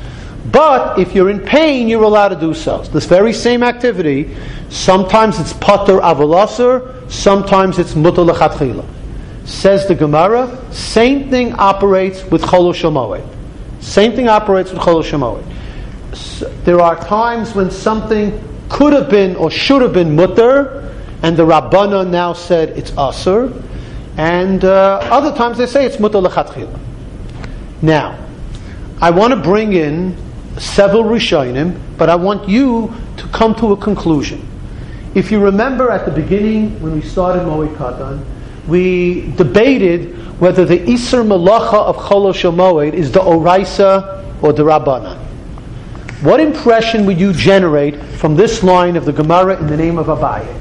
But if you're in pain, you're allowed to do so. This very same activity, sometimes it's pater avalasur, sometimes it's mutar lechatchila. Says the Gemara, same thing operates with chol shamoed. Same thing operates with chol shamoed. So there are times when something could have been or should have been mutar, and the Rabbana now said it's asur, and uh, other times they say it's mutar lechatchila. Now, I want to bring in several Rishonim, but I want you to come to a conclusion. If you remember at the beginning when we started Moed Katan, we debated whether the Isur Malacha of Chol Moed is the Oraisa or the Rabbanan. What impression would you generate from this line of the Gemara in the name of Abaye?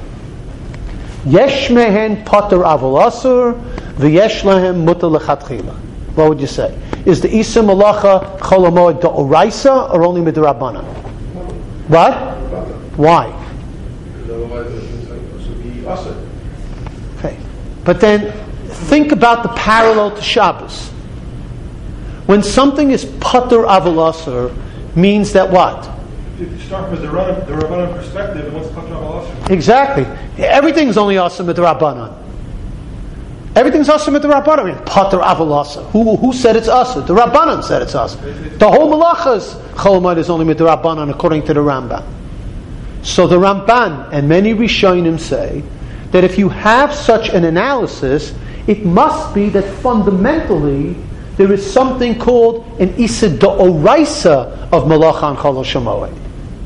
Yesh mehen pater avol asur, v'yesh lahem mutar lechatchila. What would you say? Is the Isur Malacha Chol Moed the Oraisa or only Midrabanan? What? Why? Because otherwise it should be asur. Okay. But then think about the parallel to Shabbos. When something is pater avol asur, means that what? If you start with the Rabbanan perspective, and what's pater avol asur? Exactly. Everything's only asur midrabanan. Everything's asur midrabanan. I mean, pater avol asur. Who who said it's asur? The Rabbanan said it's asur. The whole malachas chol moed is only midrabanan according to the Rambam. So the Ramban and many Rishonim say that if you have such an analysis, it must be that fundamentally there is something called an Isur D'Oraisa of Malacha and Chol Moed.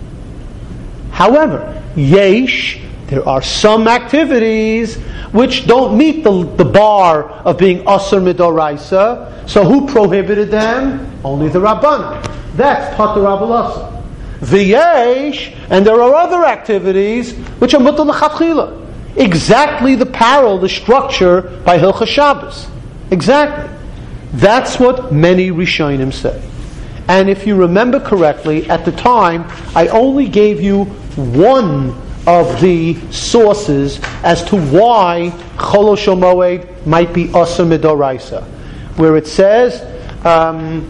However, yesh, there are some activities which don't meet the, the bar of being Asur Midoraisa. So who prohibited them? Only the Rabbanan. That's Pater Avol Asur. V'yesh, and there are other activities which are Mutar L'Chatchila. Exactly the parallel, the structure by Hilchos Shabbos. Exactly. That's what many Rishonim say. And if you remember correctly, at the time, I only gave you one of the sources as to why Chol Moed might be Asur Midoraisa, where it says, um,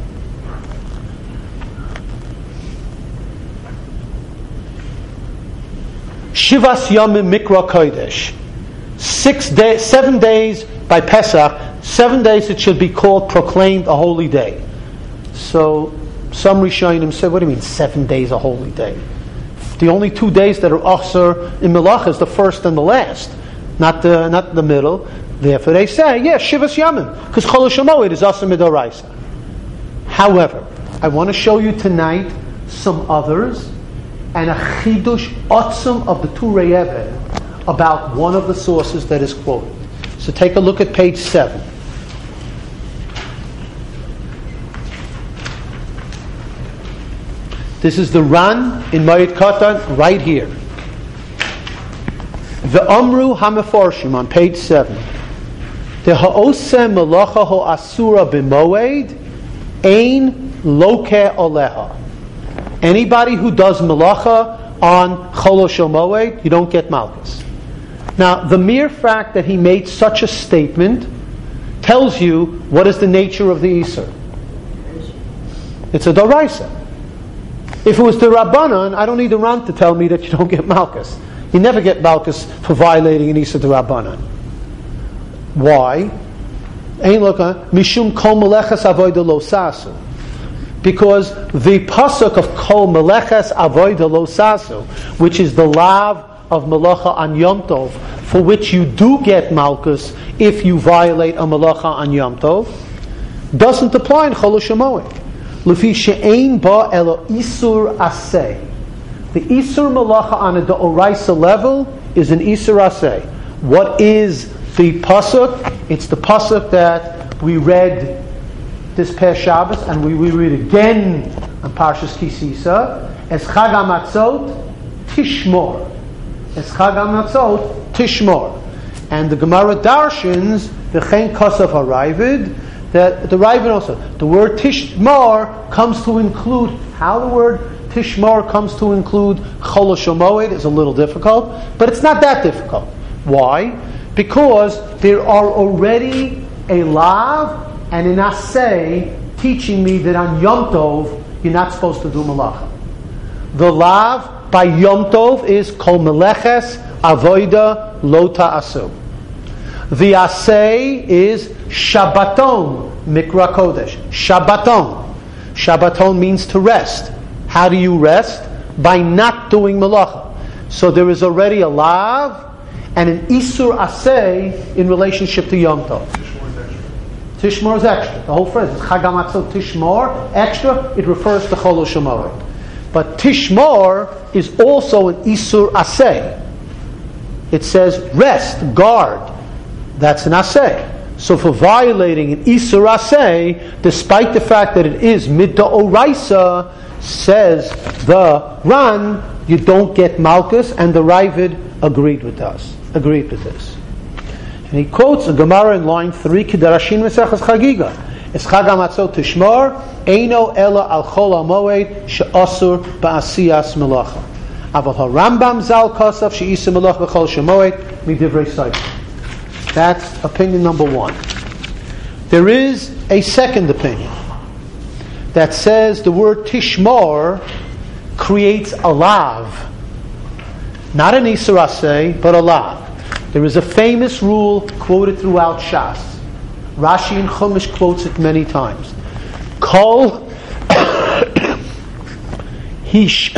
Shivas Yamim Mikra Kodesh. Six days, seven days by Pesach, seven days it should be called, proclaimed a holy day. So some Rishonim say, what do you mean seven days a holy day? The only two days that are Asur in Melach is the first and the last, not the not the middle. Therefore they say, yeah, Shivas Yamim, because Chol Moed is Asur Midoraisa. However, I want to show you tonight some others, and a chidush otzum of the Turei Even about one of the sources that is quoted. So take a look at page seven. This is the Ran in Moed Katan right here. The Amru HaMeforshim on page seven. The Ha'oseh Melacha Ha'asura B'Moed Ein Lokeh Oleha. Anybody who does melacha on Chol Moed, you don't get malchus. Now, the mere fact that he made such a statement tells you what is the nature of the Isur. It's a Doraisa. If it was the Rabbanan, I don't need the Ran to tell me that you don't get malchus. You never get malchus for violating an Isur de Rabbanan. Why? Ein loka mishum kol melechas avoda lo sasu. Because the pasuk of Kol Meleches Avodah Lo Sasu, which is the lav of Melacha on Yom Tov, for which you do get Malchus if you violate a Melacha on Yom Tov, doesn't apply in Chol Moed. Lefi she'ein ba elo Isur Aseh. The Isur Melacha on a D'Oraisa level is an Isur Aseh. What is the pasuk? It's the pasuk that we read this past Shabbos, and we, we read again on Parshas Kisisa, as Chag HaMatzot Tishmor. As Chag HaMatzot Tishmor. And the Gemara darshins, V'chein Kosav HaRavid, that the Ravid also, the word Tishmor comes to include, how the word Tishmor comes to include Chol Moed is a little difficult, but it's not that difficult. Why? Because there are already a lav and an asay teaching me that on Yom Tov you're not supposed to do malacha. The lav by Yom Tov is kol meleches avoida lo ta'asu. The asay is Shabbaton, Mikra Kodesh. Shabbaton. Shabbaton means to rest. How do you rest? By not doing malacha. So there is already a lav and an isur asay in relationship to Yom Tov. Tishmor is extra. The whole phrase is Chag HaMatzot Tishmor. Extra, it refers to Chol HaShemoed. But Tishmor is also an isur asay. It says rest, guard. That's an asay. So for violating an isur asay, despite the fact that it is midda oraisa, says the Ran, you don't get malchus, and the Ravid agreed with us. Agreed with this. And he quotes a Gemara in line three, Kedarashin Mesechas Chagiga. Es Chag HaMatzot Tishmor, Eino Ela Al Chol HaMoed She'asur Ba'asiyas Melacha. Aval HaRambam Zal Kosav She'isa Melach B'chol Shemoed Midivrei Sefer. That's opinion number one. There is a second opinion that says the word Tishmor creates a lav. Not an Isur Asay, but a lav. There is a famous rule quoted throughout Shas. Rashi and Chumash quotes it many times. Kol hish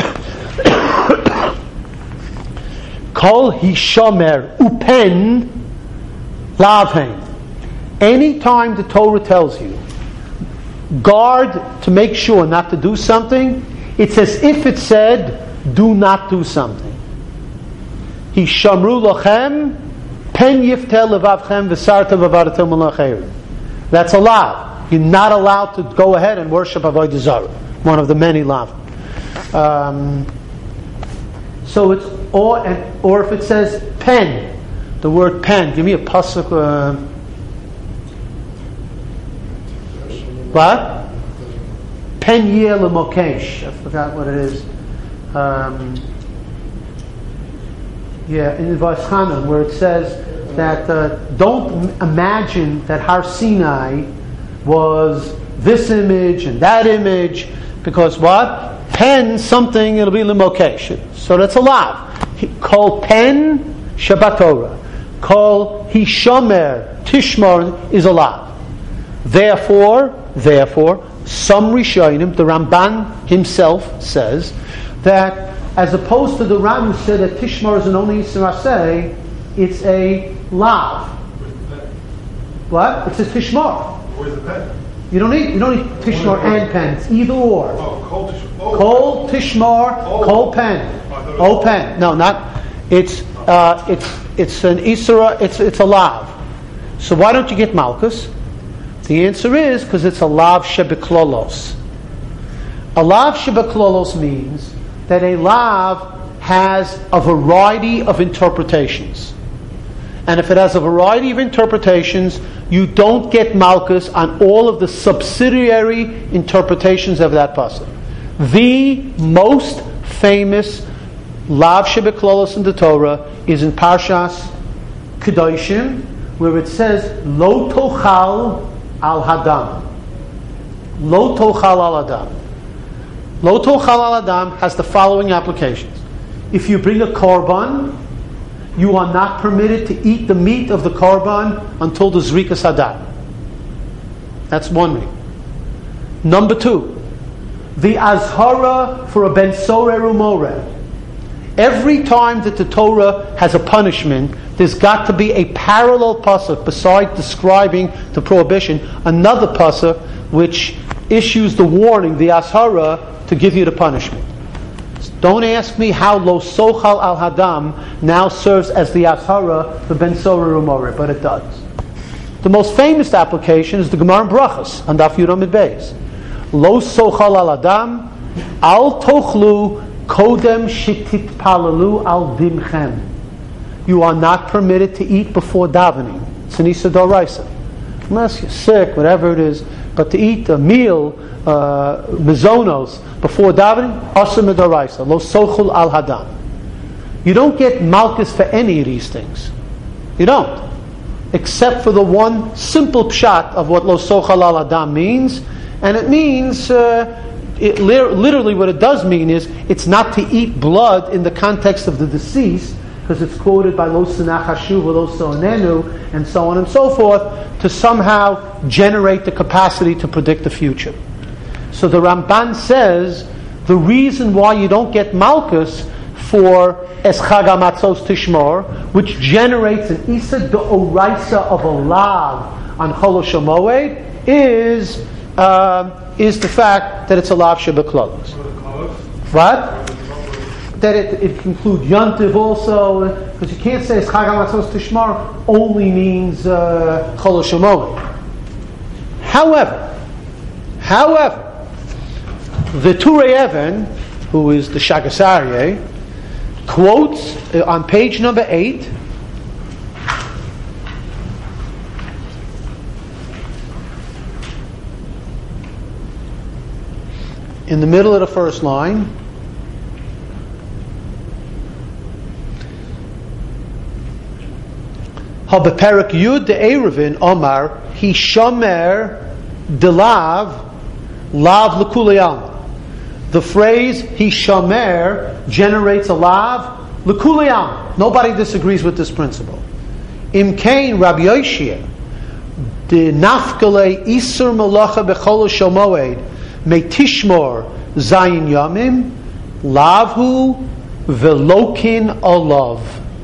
Kol hishomer upen lavhein. Anytime the Torah tells you guard to make sure not to do something, it's as if it said do not do something. Hishamru lachem pen yiftel levavchem v'sarta v'varatem l'achayim. That's a law. You're not allowed to go ahead and worship avodah zarah. One of the many laws. Um, so it's or and, or if it says pen, the word pen. Give me a pasuk. Uh, what? Pen yeh l'mokesh. I forgot what it is. Um, yeah, in Vaischanan, where it says that uh, don't imagine that Har Sinai was this image and that image, because what? Pen something, it'll be l'mokesh. So that's a lav. Call pen Shabbat Torah. Call hishomer tishmor is a lav. Therefore, therefore, some Rishonim, the Ramban himself says that as opposed to the Ram who said that Tishmor is an only Yisur Asay, it's a lav. What? It says Tishmor. Where's the pen? You don't need you don't need Tishmor and pen. It's either or. Oh, Kol Tishmor. Oh, Kol Tishmor, oh. Kol pen. Oh pen. No, not. It's uh, it's it's an Isra. It's it's a lav. So why don't you get Malchus? The answer is because it's a lav shebeklolos. A lav shebeklolos means that a lav has a variety of interpretations. And if it has a variety of interpretations, you don't get malchus on all of the subsidiary interpretations of that pasuk. The most famous lav shebeklolos in the Torah is in Parshas Kedoshim, where it says, Lo tochal al hadam. Lo tochal al hadam. Lo tochal al adam has the following applications. If you bring a korban, you are not permitted to eat the meat of the korban until the zrikas hadar. That's one way. Number two, the azhara for a ben sorer umoreh. Every time that the Torah has a punishment, there's got to be a parallel pasuk besides describing the prohibition, another pasuk which issues the warning, the ashara, to give you the punishment. Don't ask me how lo sochal al hadam now serves as the ashara for ben sorer umoreh, but it does. The most famous application is the Gemara in Brachos on Daf Yud Amud Beis. Lo sochal al hadam al tochlu kodem shitit palalu al dimchem. You are not permitted to eat before davening. It's an Issa Doraisa. Unless you're sick, whatever it is, but to eat a meal, uh, mizonos, before davening, Asr Midoraisa, lo sochul al hadam. You don't get malchus for any of these things. You don't. Except for the one simple pshat of what lo sochul al hadam means, and it means uh, it, literally what it does mean is it's not to eat blood in the context of the deceased, because it's quoted by Lo Sinach Hashuv, Lo Sonenu, and so on and so forth, to somehow generate the capacity to predict the future. So the Ramban says the reason why you don't get Malkus for Es Chag HaMatzos Tishmor, which generates an Isa D'Oraisa of a Lav on Chol HaShamoed, is um, is the fact that it's a Lav Shebeklolos. What? That it, it can include Yontiv also, because you can't say Es Chag HaMatzos Tishmor only means uh, Chol HaShamoed. However, however, the Turei Even, who is the Shagas Aryeh, quotes uh, on page number eight, in the middle of the first line, Habeperak Yud de Erevin Omar He Shomer Delav Lav L'Kulei Alma. The phrase He Shomer generates a lav L'Kulei Alma. Nobody disagrees with this principle. Im Kain Rabbi Yoshia de Nafkale Isur Malacha Bechol Shomoed Me Tishmor Zayin Yamim Lavhu Velokin Olav.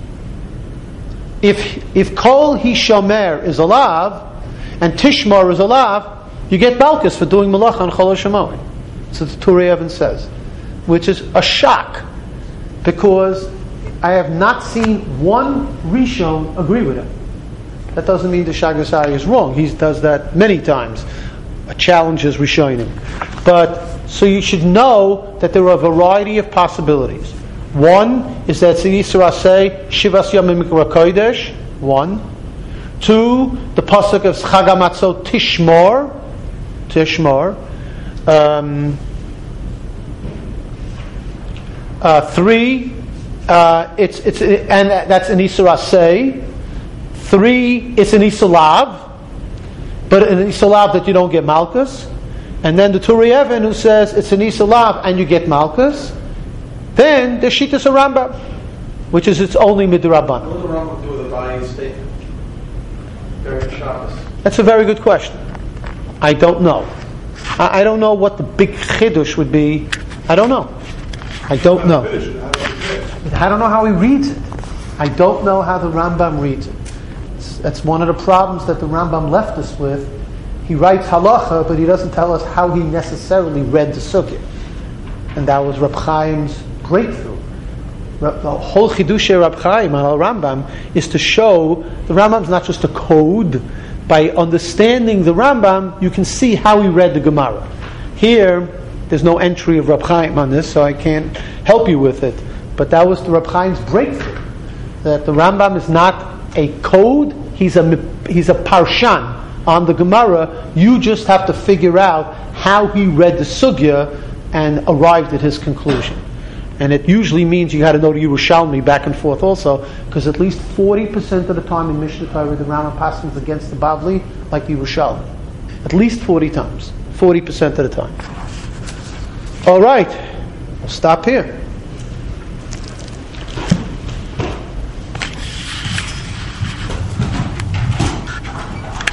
If if Kol He Shomer is a lav and Tishmor is a lav, you get Balkis for doing Malacha on Chol Shomoed. So the Turei Even says, which is a shock, because I have not seen one Rishon agree with him. That doesn't mean the Shagas Aryeh is wrong. He does that many times. Challenges Rishonim. But so you should know that there are a variety of possibilities. One is that it's the Yisra say Shivas Yomim Mikra Kodesh. One. Two, the pasuk of Chag HaMatzot Tishmor. Tishmor. Um, uh, three, uh, it's it's and that's an Isra say. Three, it's an Isalav, but an Isalav that you don't get Malkus. And then the Turei Even who says it's an Isalav and you get Malkus. Then the Shittas Rambam, which is its only midrabban. What does the Rambam do with the buying statement? During Shabbos. That's a very good question. I don't know. I, I don't know what the big chidush would be. I don't know. I don't know. I don't know how he reads it. I don't know how the Rambam reads it. It's, that's one of the problems that the Rambam left us with. He writes halacha, but he doesn't tell us how he necessarily read the sukkah. And that was Reb Chaim's breakthrough. The whole chidush Reb Chaim on Rambam is to show the Rambam's not just a code. By understanding the Rambam, you can see how he read the Gemara. Here, there's no entry of Reb Chaim on this, so I can't help you with it. But that was the Reb Chaim's breakthrough. That the Rambam is not a code, he's a, he's a parshan on the Gemara. You just have to figure out how he read the sugya and arrived at his conclusion. And it usually means you had to know the Yerushalmi back and forth also, because at least forty percent of the time in Mishnah Torah the Rambam passes against the Bavli like the Yerushalmi. At least forty times. forty percent of the time. All right. We'll stop here.